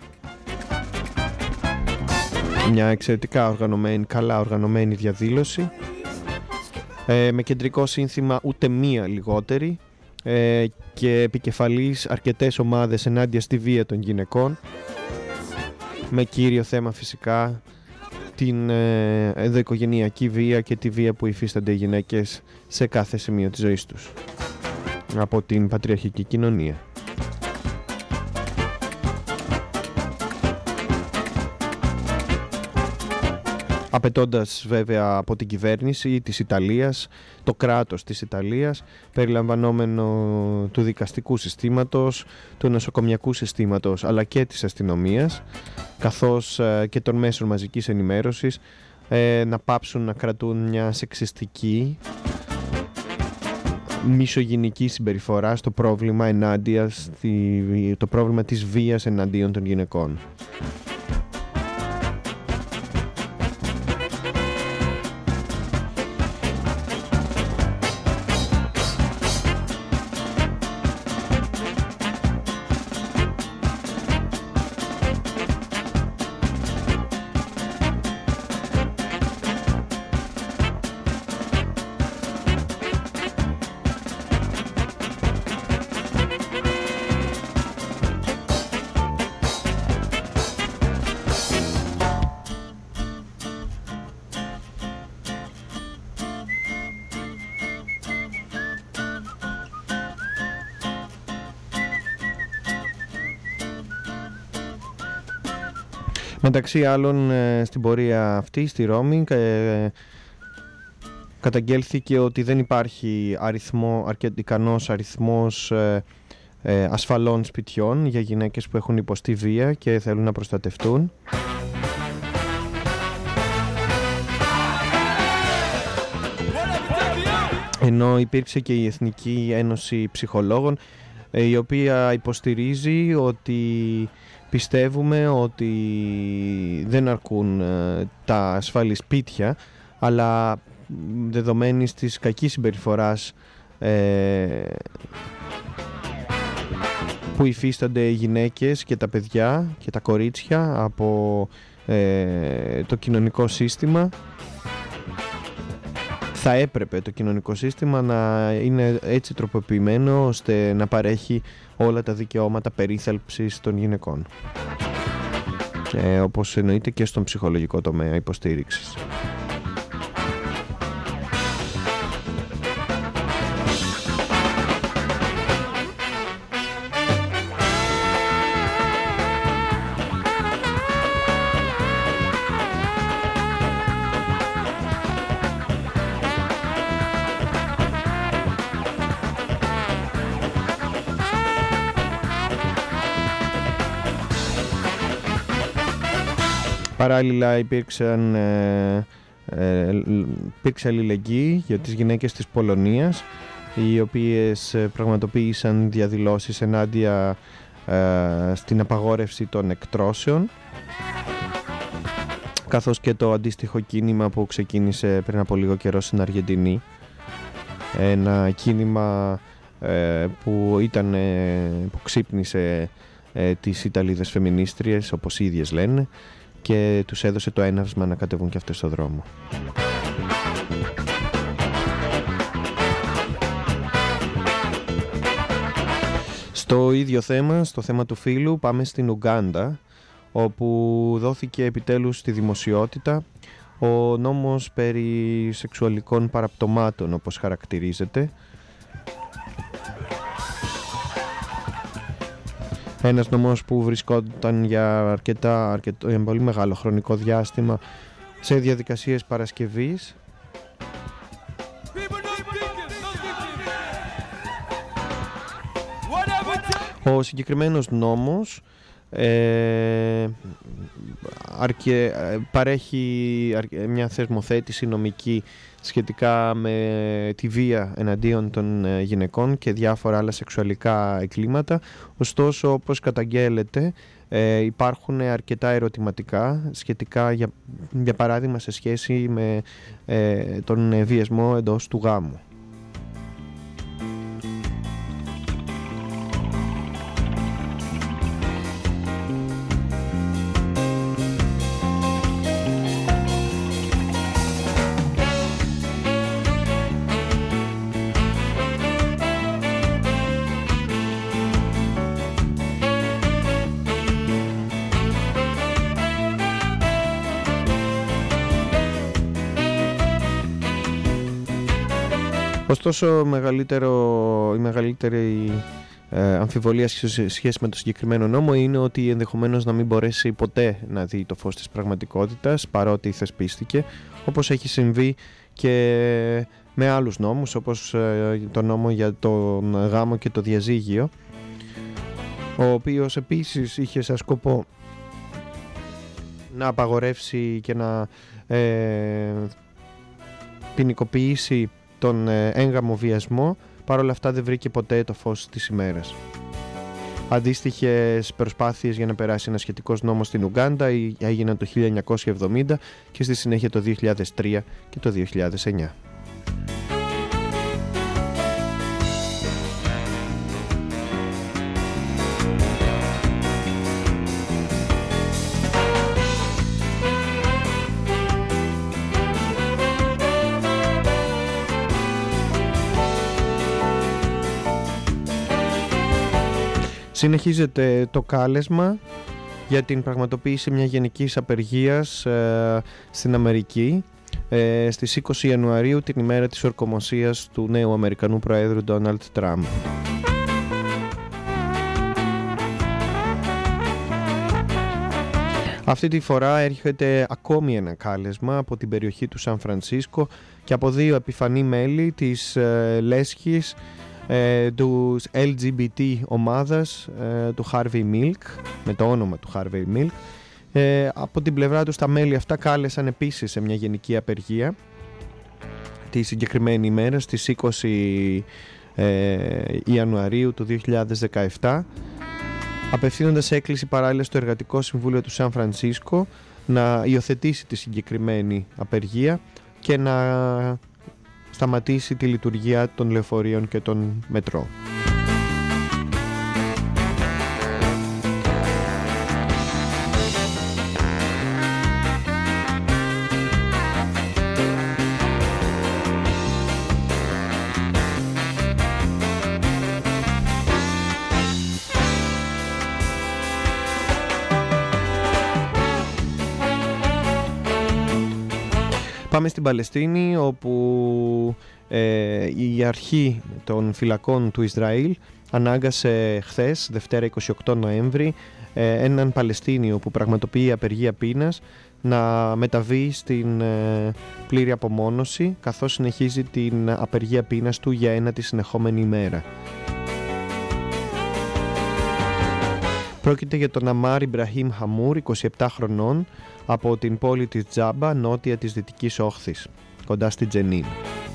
Μια εξαιρετικά οργανωμένη, καλά οργανωμένη διαδήλωση με κεντρικό σύνθημα ούτε μία λιγότερη και επικεφαλής αρκετές ομάδες ενάντια στη βία των γυναικών, με κύριο θέμα φυσικά την ενδοοικογενειακή βία και τη βία που υφίστανται οι γυναίκες σε κάθε σημείο της ζωής τους από την πατριαρχική κοινωνία. Απαιτώντας βέβαια από την κυβέρνηση της Ιταλίας, το κράτος της Ιταλίας, περιλαμβανόμενο του δικαστικού συστήματος, του νοσοκομιακού συστήματος, αλλά και της αστυνομίας, καθώς και των μέσων μαζικής ενημέρωσης, να πάψουν να κρατούν μια σεξιστική, μισογυνική συμπεριφορά στο πρόβλημα το πρόβλημα της βίας εναντίον των γυναικών. Μεταξύ άλλων, στην πορεία αυτή, στη Ρώμη, καταγγέλθηκε ότι δεν υπάρχει ικανός αριθμός ασφαλών σπιτιών για γυναίκες που έχουν υποστεί βία και θέλουν να προστατευτούν. Ενώ υπήρξε και η Εθνική Ένωση Ψυχολόγων, η οποία υποστηρίζει ότι πιστεύουμε ότι δεν αρκούν τα ασφαλή σπίτια, αλλά δεδομένης της κακής συμπεριφοράς που υφίστανται οι γυναίκες και τα παιδιά και τα κορίτσια από το κοινωνικό σύστημα, θα έπρεπε το κοινωνικό σύστημα να είναι έτσι τροποποιημένο ώστε να παρέχει όλα τα δικαιώματα περίθαλψης των γυναικών, όπως εννοείται και στον ψυχολογικό τομέα υποστήριξης. Παράλληλα υπήρξε αλληλεγγύη για τις γυναίκες της Πολωνίας, οι οποίες πραγματοποίησαν διαδηλώσεις ενάντια στην απαγόρευση των εκτρώσεων, καθώς και το αντίστοιχο κίνημα που ξεκίνησε πριν από λίγο καιρό στην Αργεντινή, ένα κίνημα που ξύπνησε τις Ιταλίδες φεμινίστριες, όπως οι ίδιες λένε, και τους έδωσε το έναυσμα να κατεβούν και αυτές στο δρόμο. Στο ίδιο θέμα, στο θέμα του φύλου, πάμε στην Ουγκάντα, όπου δόθηκε επιτέλους στη δημοσιότητα ο νόμος περί σεξουαλικών παραπτωμάτων, όπως χαρακτηρίζεται. Ένας νόμος που βρισκόταν για πολύ μεγάλο χρονικό διάστημα σε διαδικασίες παρασκευής. Ο συγκεκριμένος νόμος παρέχει μια θεσμοθέτηση νομική σχετικά με τη βία εναντίον των γυναικών και διάφορα άλλα σεξουαλικά εγκλήματα. Ωστόσο, όπως καταγγέλλεται, υπάρχουν αρκετά ερωτηματικά σχετικά, για παράδειγμα, σε σχέση με τον βιασμό εντός του γάμου. Ωστόσο, η μεγαλύτερη αμφιβολία σε σχέση με το συγκεκριμένο νόμο είναι ότι ενδεχομένως να μην μπορέσει ποτέ να δει το φως της πραγματικότητας, παρότι θεσπίστηκε, όπως έχει συμβεί και με άλλους νόμους, όπως το νόμο για τον γάμο και το διαζύγιο, ο οποίος επίσης είχε σαν σκοπό να απαγορεύσει και να ποινικοποιήσει τον έγγαμο βιασμό. Παρ' όλα αυτά δεν βρήκε ποτέ το φως της ημέρας. Αντίστοιχες προσπάθειες για να περάσει ένα σχετικός νόμος στην Ουγκάντα έγιναν το 1970 και στη συνέχεια το 2003 και το 2009. Συνεχίζεται το κάλεσμα για την πραγματοποίηση μια γενικής απεργίας στην Αμερική στις 20 Ιανουαρίου, την ημέρα της ορκομοσίας του νέου Αμερικανού Προέδρου Ντόναλντ Τραμπ. Αυτή τη φορά έρχεται ακόμη ένα κάλεσμα από την περιοχή του Σαν Φρανσίσκο και από δύο επιφανή μέλη της λέσχης του LGBT ομάδας του Harvey Milk, με το όνομα του Harvey Milk. Από την πλευρά τους τα μέλη αυτά κάλεσαν επίσης σε μια γενική απεργία τη συγκεκριμένη ημέρα στις 20 Ιανουαρίου του 2017, απευθύνοντας έκκληση παράλληλα στο Εργατικό Συμβούλιο του Σαν Φρανσίσκο να υιοθετήσει τη συγκεκριμένη απεργία και να σταματήσει τη λειτουργία των λεωφορείων και των μετρό. Πάμε στην Παλαιστίνη, όπου η αρχή των φυλακών του Ισραήλ ανάγκασε χθες, Δευτέρα 28 Νοέμβρη, έναν Παλαιστίνιο που πραγματοποιεί απεργία πείνας να μεταβεί στην πλήρη απομόνωση, καθώς συνεχίζει την απεργία πείνας του για ένατη συνεχόμενη ημέρα. Πρόκειται για τον Αμάρ Ιμπραχήμ Χαμούρ, 27 χρονών, από την πόλη της Τζάμπα, νότια της Δυτικής Όχθης, κοντά στη Τζενίν.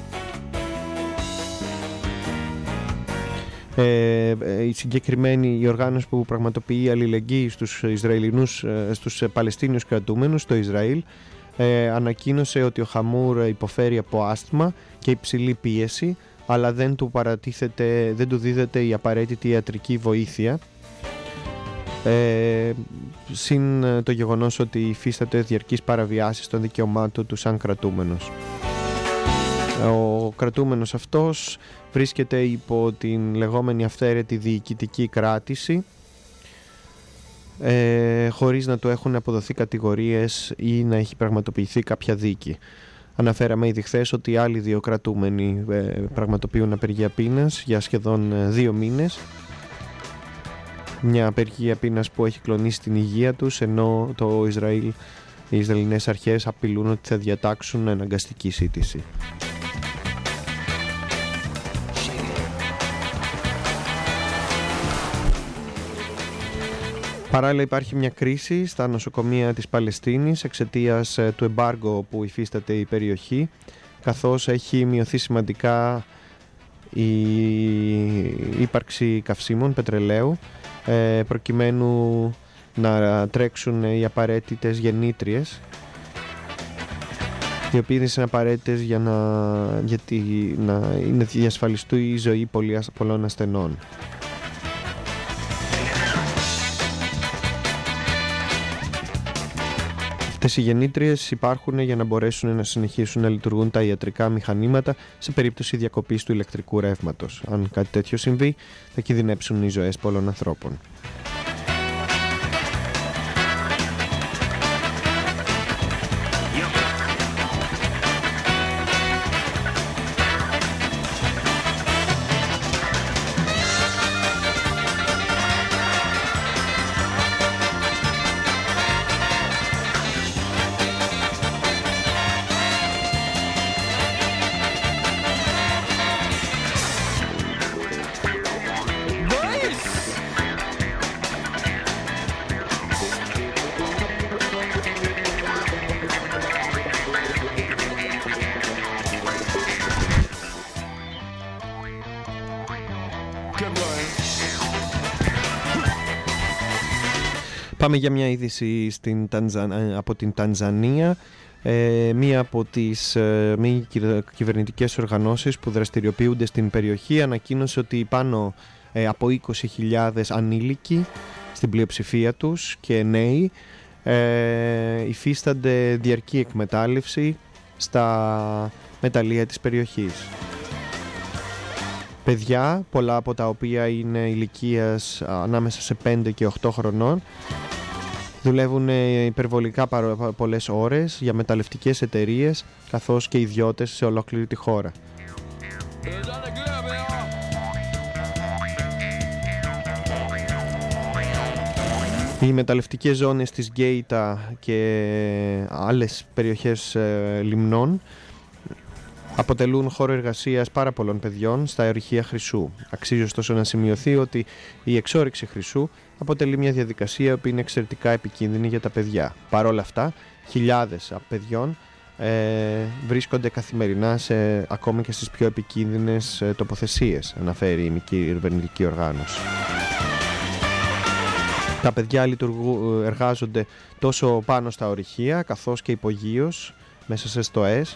Η συγκεκριμένη η οργάνωση που πραγματοποιεί αλληλεγγύη στους Ισραηλινούς, στους Παλαιστίνιους κρατούμενους στο Ισραήλ, ανακοίνωσε ότι ο Χαμούρ υποφέρει από άσθμα και υψηλή πίεση, αλλά δεν του δίδεται η απαραίτητη ιατρική βοήθεια, συν το γεγονός ότι υφίσταται διαρκείς παραβιάσεις των δικαιωμάτων του σαν κρατούμενος. Ο κρατούμενος αυτός βρίσκεται υπό την λεγόμενη αυθαίρετη διοικητική κράτηση, χωρίς να του έχουν αποδοθεί κατηγορίες ή να έχει πραγματοποιηθεί κάποια δίκη. Αναφέραμε ήδη χθες ότι άλλοι δύο κρατούμενοι πραγματοποιούν απεργία πείνας για σχεδόν 2 μήνες. Μια απεργία πείνας που έχει κλονίσει την υγεία τους, ενώ οι Ισραηλινές αρχές απειλούν ότι θα διατάξουν αναγκαστική σύντηση. Παράλληλα υπάρχει μια κρίση στα νοσοκομεία της Παλαιστίνης εξαιτίας του εμπάργκο που υφίσταται η περιοχή, καθώς έχει μειωθεί σημαντικά η ύπαρξη καυσίμων, πετρελαίου, προκειμένου να τρέξουν οι απαραίτητες γεννήτριες, οι οποίες είναι απαραίτητες για να είναι διασφαλιστεί η ζωή πολλών ασθενών. Αυτές οι γεννήτριες υπάρχουν για να μπορέσουν να συνεχίσουν να λειτουργούν τα ιατρικά μηχανήματα σε περίπτωση διακοπής του ηλεκτρικού ρεύματος. Αν κάτι τέτοιο συμβεί, θα κινδυνεύσουν οι ζωές πολλών ανθρώπων. Πάμε για μια είδηση από την Τανζανία. Μία από τις μη κυβερνητικές οργανώσεις που δραστηριοποιούνται στην περιοχή ανακοίνωσε ότι πάνω από 20.000 ανήλικοι, στην πλειοψηφία τους και νέοι, υφίστανται διαρκή εκμετάλλευση στα μεταλλεία της περιοχής. Παιδιά, πολλά από τα οποία είναι ηλικίας ανάμεσα σε 5 και 8 χρονών, δουλεύουν υπερβολικά πολλές ώρες για μεταλλευτικές εταιρείες, καθώς και ιδιώτες σε ολόκληρη τη χώρα. Οι μεταλλευτικές ζώνες της Γκέιτα και άλλες περιοχές λιμνών αποτελούν χώρο εργασίας πάρα πολλών παιδιών στα ορυχεία χρυσού. Αξίζει ωστόσο να σημειωθεί ότι η εξόρυξη χρυσού αποτελεί μια διαδικασία που είναι εξαιρετικά επικίνδυνη για τα παιδιά. Παρ' όλα αυτά, χιλιάδες παιδιών βρίσκονται καθημερινά ακόμη και στις πιο επικίνδυνες τοποθεσίες, αναφέρει η μη κυβερνητική οργάνωση. Τα παιδιά εργάζονται τόσο πάνω στα ορυχεία καθώς και υπογείως μέσα σε στοές.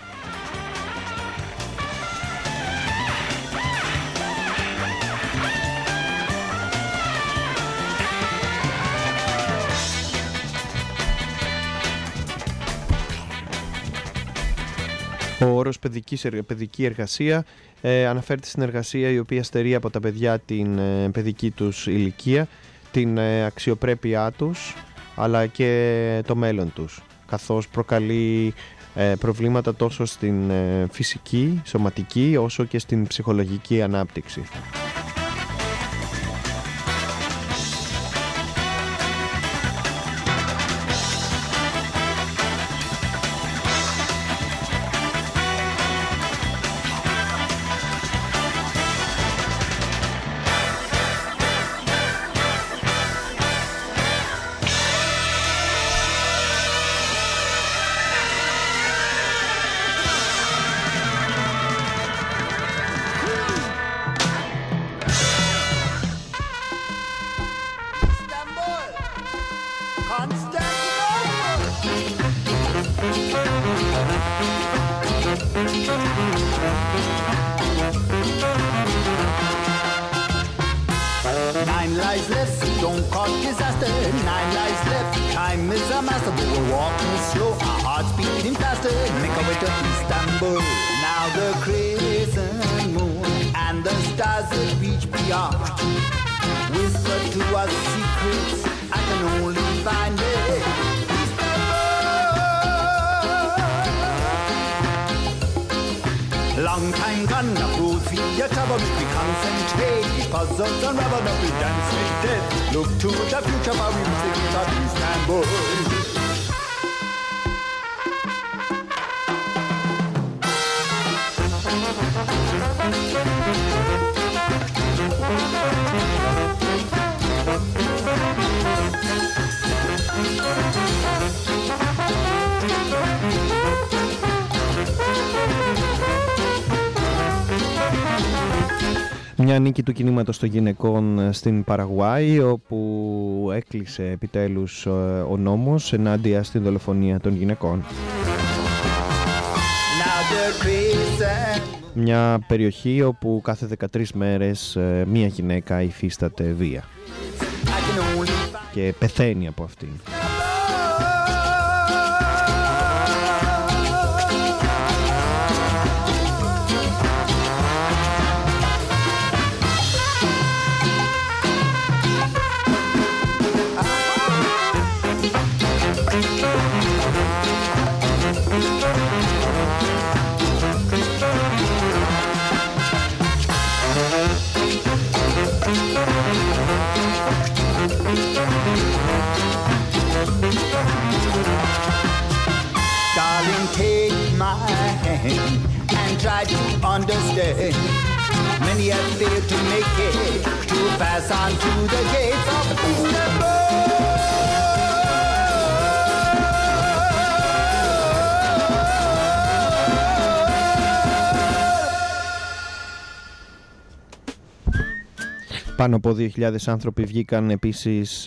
Ο όρος παιδική εργασία αναφέρεται στην εργασία η οποία στερεί από τα παιδιά την παιδική τους ηλικία, την αξιοπρέπειά τους αλλά και το μέλλον τους, καθώς προκαλεί προβλήματα τόσο στην φυσική, σωματική όσο και στην ψυχολογική ανάπτυξη. Μια νίκη του κινήματος των γυναικών στην Παραγουάη, όπου έκλεισε επιτέλους ο νόμος ενάντια στην δολοφονία των γυναικών. Μια περιοχή όπου κάθε 13 μέρες μία γυναίκα υφίσταται βία και πεθαίνει από αυτήν. Try to understand. Many have failed to make it to pass on to the gates of Istanbul. Πάνω από 2.000 άνθρωποι βγήκαν επίσης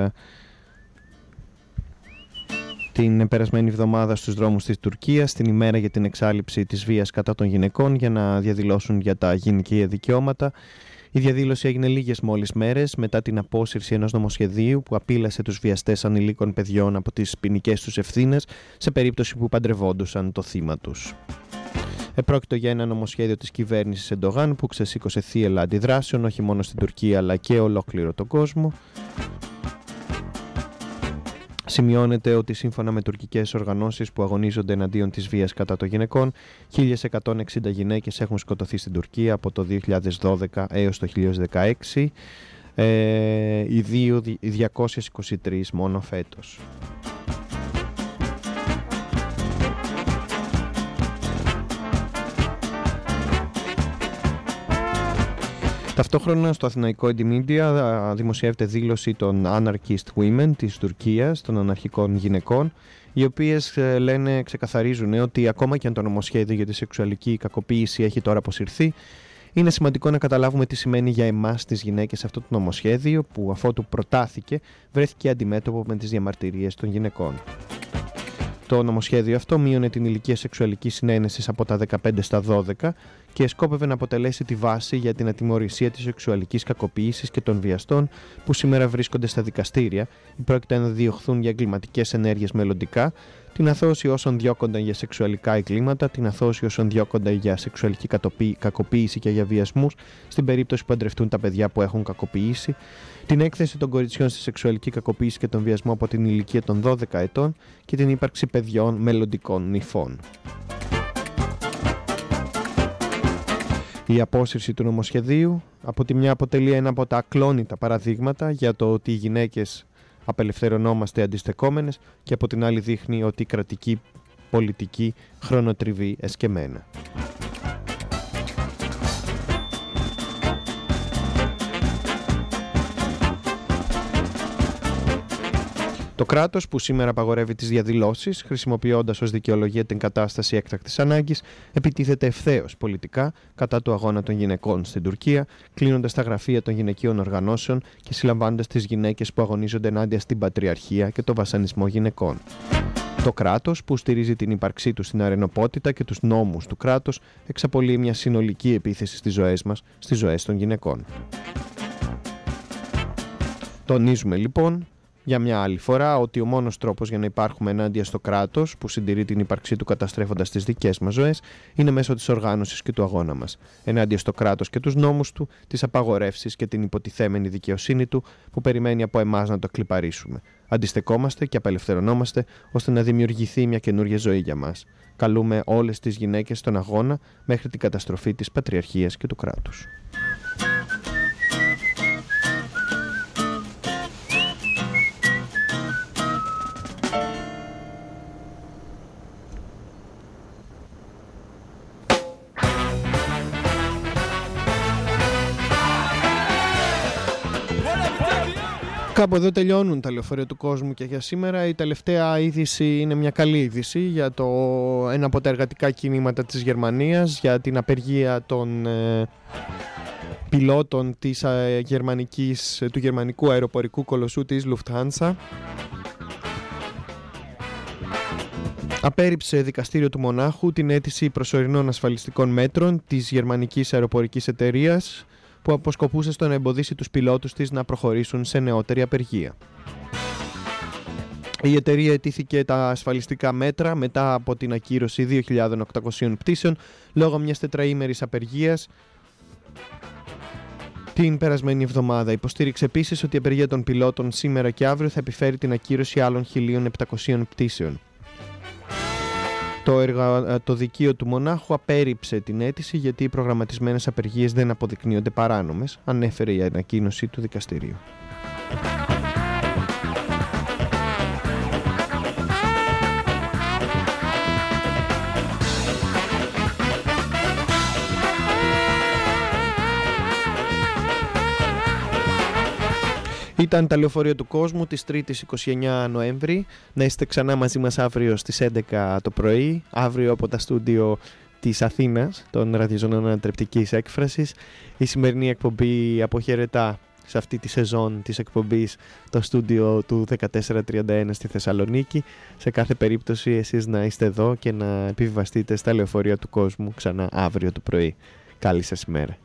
την περασμένη εβδομάδα στους δρόμους της Τουρκίας, την ημέρα για την εξάλειψη της βίας κατά των γυναικών, για να διαδηλώσουν για τα γυναικεία δικαιώματα. Η διαδήλωση έγινε λίγες μόλις μέρες μετά την απόσυρση ενός νομοσχεδίου που απείλασε τους βιαστές ανηλίκων παιδιών από τις ποινικές τους ευθύνες σε περίπτωση που παντρευόντουσαν το θύμα τους. Επρόκειτο για ένα νομοσχέδιο της κυβέρνησης Ερντογάν που ξεσήκωσε θύελλα αντιδράσεων όχι μόνο στην Τουρκία αλλά και ολόκληρο τον κόσμο. Σημειώνεται ότι σύμφωνα με τουρκικές οργανώσεις που αγωνίζονται εναντίον της βίας κατά των γυναικών, 1.160 γυναίκες έχουν σκοτωθεί στην Τουρκία από το 2012 έως το 2016, οι 223 μόνο φέτος. Ταυτόχρονα στο αθηναϊκό Indymedia δημοσιεύεται δήλωση των Anarchist Women της Τουρκίας, των αναρχικών γυναικών, οι οποίες ξεκαθαρίζουν ότι ακόμα και αν το νομοσχέδιο για τη σεξουαλική κακοποίηση έχει τώρα αποσυρθεί, είναι σημαντικό να καταλάβουμε τι σημαίνει για εμάς τις γυναίκες αυτό το νομοσχέδιο που αφότου προτάθηκε βρέθηκε αντιμέτωπο με τις διαμαρτυρίες των γυναικών. Το νομοσχέδιο αυτό μείωνε την ηλικία σεξουαλικής συνένεσης από τα 15 στα 12 και σκόπευε να αποτελέσει τη βάση για την ατιμωρησία της σεξουαλικής κακοποίησης και των βιαστών που σήμερα βρίσκονται στα δικαστήρια ή πρόκειται να διωχθούν για εγκληματικές ενέργειες μελλοντικά, την αθώωση όσων διώκονταν για σεξουαλικά εγκλήματα, την αθώωση όσων διώκονταν για σεξουαλική κακοποίηση και για βιασμούς στην περίπτωση που παντρευτούν τα παιδιά που έχουν κακοποιήσει, την έκθεση των κοριτσιών στη σεξουαλική κακοποίηση και τον βιασμό από την ηλικία των 12 ετών και την ύπαρξη παιδιών μελλοντικών νηφών. Η απόσυρση του νομοσχεδίου από τη μια αποτελεί ένα από τα ακλόνητα παραδείγματα για το ότι οι γυναίκες απελευθερωνόμαστε αντιστεκόμενες και από την άλλη δείχνει ότι η κρατική πολιτική χρονοτριβεί εσκεμμένα. Το κράτος που σήμερα απαγορεύει τις διαδηλώσεις, χρησιμοποιώντας ως δικαιολογία την κατάσταση έκτακτης ανάγκης, επιτίθεται ευθέως πολιτικά κατά του αγώνα των γυναικών στην Τουρκία, κλείνοντας τα γραφεία των γυναικείων οργανώσεων και συλλαμβάνοντας τις γυναίκες που αγωνίζονται ενάντια στην πατριαρχία και το βασανισμό γυναικών. Το κράτος που στηρίζει την ύπαρξή του στην αρενοπότητα και τους νόμους του κράτους εξαπολύει μια συνολική επίθεση στις ζωές μας, στις ζωές των γυναικών. Τονίζουμε λοιπόν για μια άλλη φορά ότι ο μόνος τρόπος για να υπάρχουμε ενάντια στο κράτος που συντηρεί την ύπαρξή του καταστρέφοντας τις δικές μας ζωές είναι μέσω της οργάνωσης και του αγώνα μας. Ενάντια στο κράτος και τους νόμους του, τις απαγορεύσεις και την υποτιθέμενη δικαιοσύνη του που περιμένει από εμάς να το κλιπαρίσουμε. Αντιστεκόμαστε και απελευθερωνόμαστε ώστε να δημιουργηθεί μια καινούργια ζωή για μας. Καλούμε όλες τις γυναίκες στον αγώνα μέχρι την καταστροφή της πατριαρχίας και του κράτους. Κάπου εδώ τελειώνουν τα λεωφορεία του κόσμου και για σήμερα. Η τελευταία είδηση είναι μια καλή είδηση για ένα από τα εργατικά κινήματα της Γερμανίας, για την απεργία των πιλότων του γερμανικού αεροπορικού κολοσσού της Lufthansa. Απέρριψε δικαστήριο του Μονάχου την αίτηση προσωρινών ασφαλιστικών μέτρων της γερμανικής αεροπορικής εταιρείας που αποσκοπούσε στο να εμποδίσει τους πιλότους της να προχωρήσουν σε νεότερη απεργία. Η εταιρεία ετήθηκε τα ασφαλιστικά μέτρα μετά από την ακύρωση 2.800 πτήσεων λόγω μιας τετραήμερης απεργίας την περασμένη εβδομάδα. Υποστήριξε επίσης ότι η απεργία των πιλότων σήμερα και αύριο θα επιφέρει την ακύρωση άλλων 1.700 πτήσεων. Το δικείο του Μονάχου απέρριψε την αίτηση γιατί οι προγραμματισμένες απεργίες δεν αποδεικνύονται παράνομες, ανέφερε η ανακοίνωση του δικαστηρίου. Ήταν τα λεωφορεία του κόσμου της 3ης 29 Νοέμβρη. Να είστε ξανά μαζί μας αύριο στις 11 το πρωί. Αύριο από τα στούντιο της Αθήνας, των ραδιοζωνών ανατρεπτικής έκφρασης. Η σημερινή εκπομπή αποχαιρετά σε αυτή τη σεζόν της εκπομπής το στούντιο του 1431 στη Θεσσαλονίκη. Σε κάθε περίπτωση εσείς να είστε εδώ και να επιβιβαστείτε στα λεωφορεία του κόσμου ξανά αύριο το πρωί. Καλή σας ημέρα.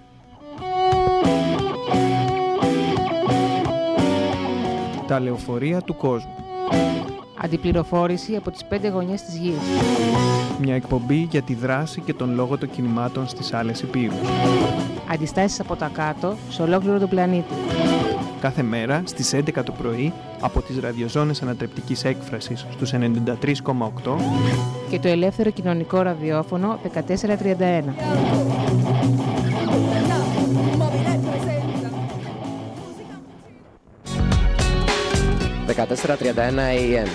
Τα λεωφορεία του κόσμου. Αντιπληροφόρηση από τις 5 γωνιές της γης. Μια εκπομπή για τη δράση και τον λόγο των κινημάτων στις άλλες υπήρους. Αντιστάσεις από τα κάτω σε ολόκληρο τον πλανήτη. Κάθε μέρα στις 11 το πρωί από τις ραδιοζώνες ανατρεπτικής έκφρασης στους 93,8 και το ελεύθερο κοινωνικό ραδιόφωνο 1431. 1431 AM.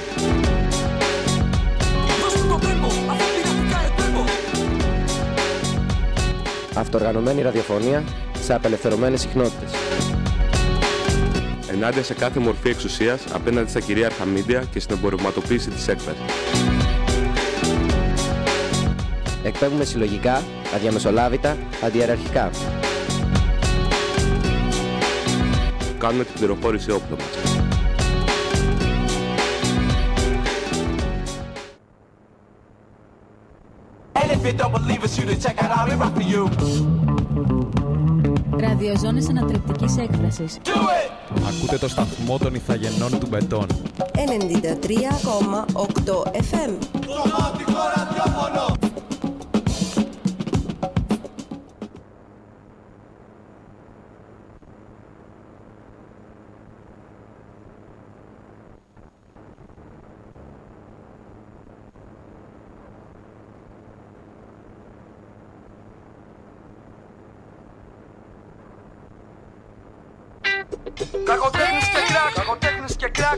Αυτοοργανωμένη ραδιοφωνία σε απελευθερωμένες συχνότητες. Ενάντια σε κάθε μορφή εξουσίας απέναντι στα κυρίαρχα μίντια και στην εμπορευματοποίηση της έκφρασης. Εκπέμπουμε συλλογικά, αδιαμεσολάβητα, αντιεραρχικά. Κάνουμε την πληροφόρηση όπλο μας. Ραδιοζώνες ανατρεπτικής έκφρασης. Ακούτε το σταθμό των Ιθαγενών του Μπετών. 93,8 FM. Σωματικό ραδιόφωνο. Κακοτέχνης και κράκ, κακοτέχνης και κράκ.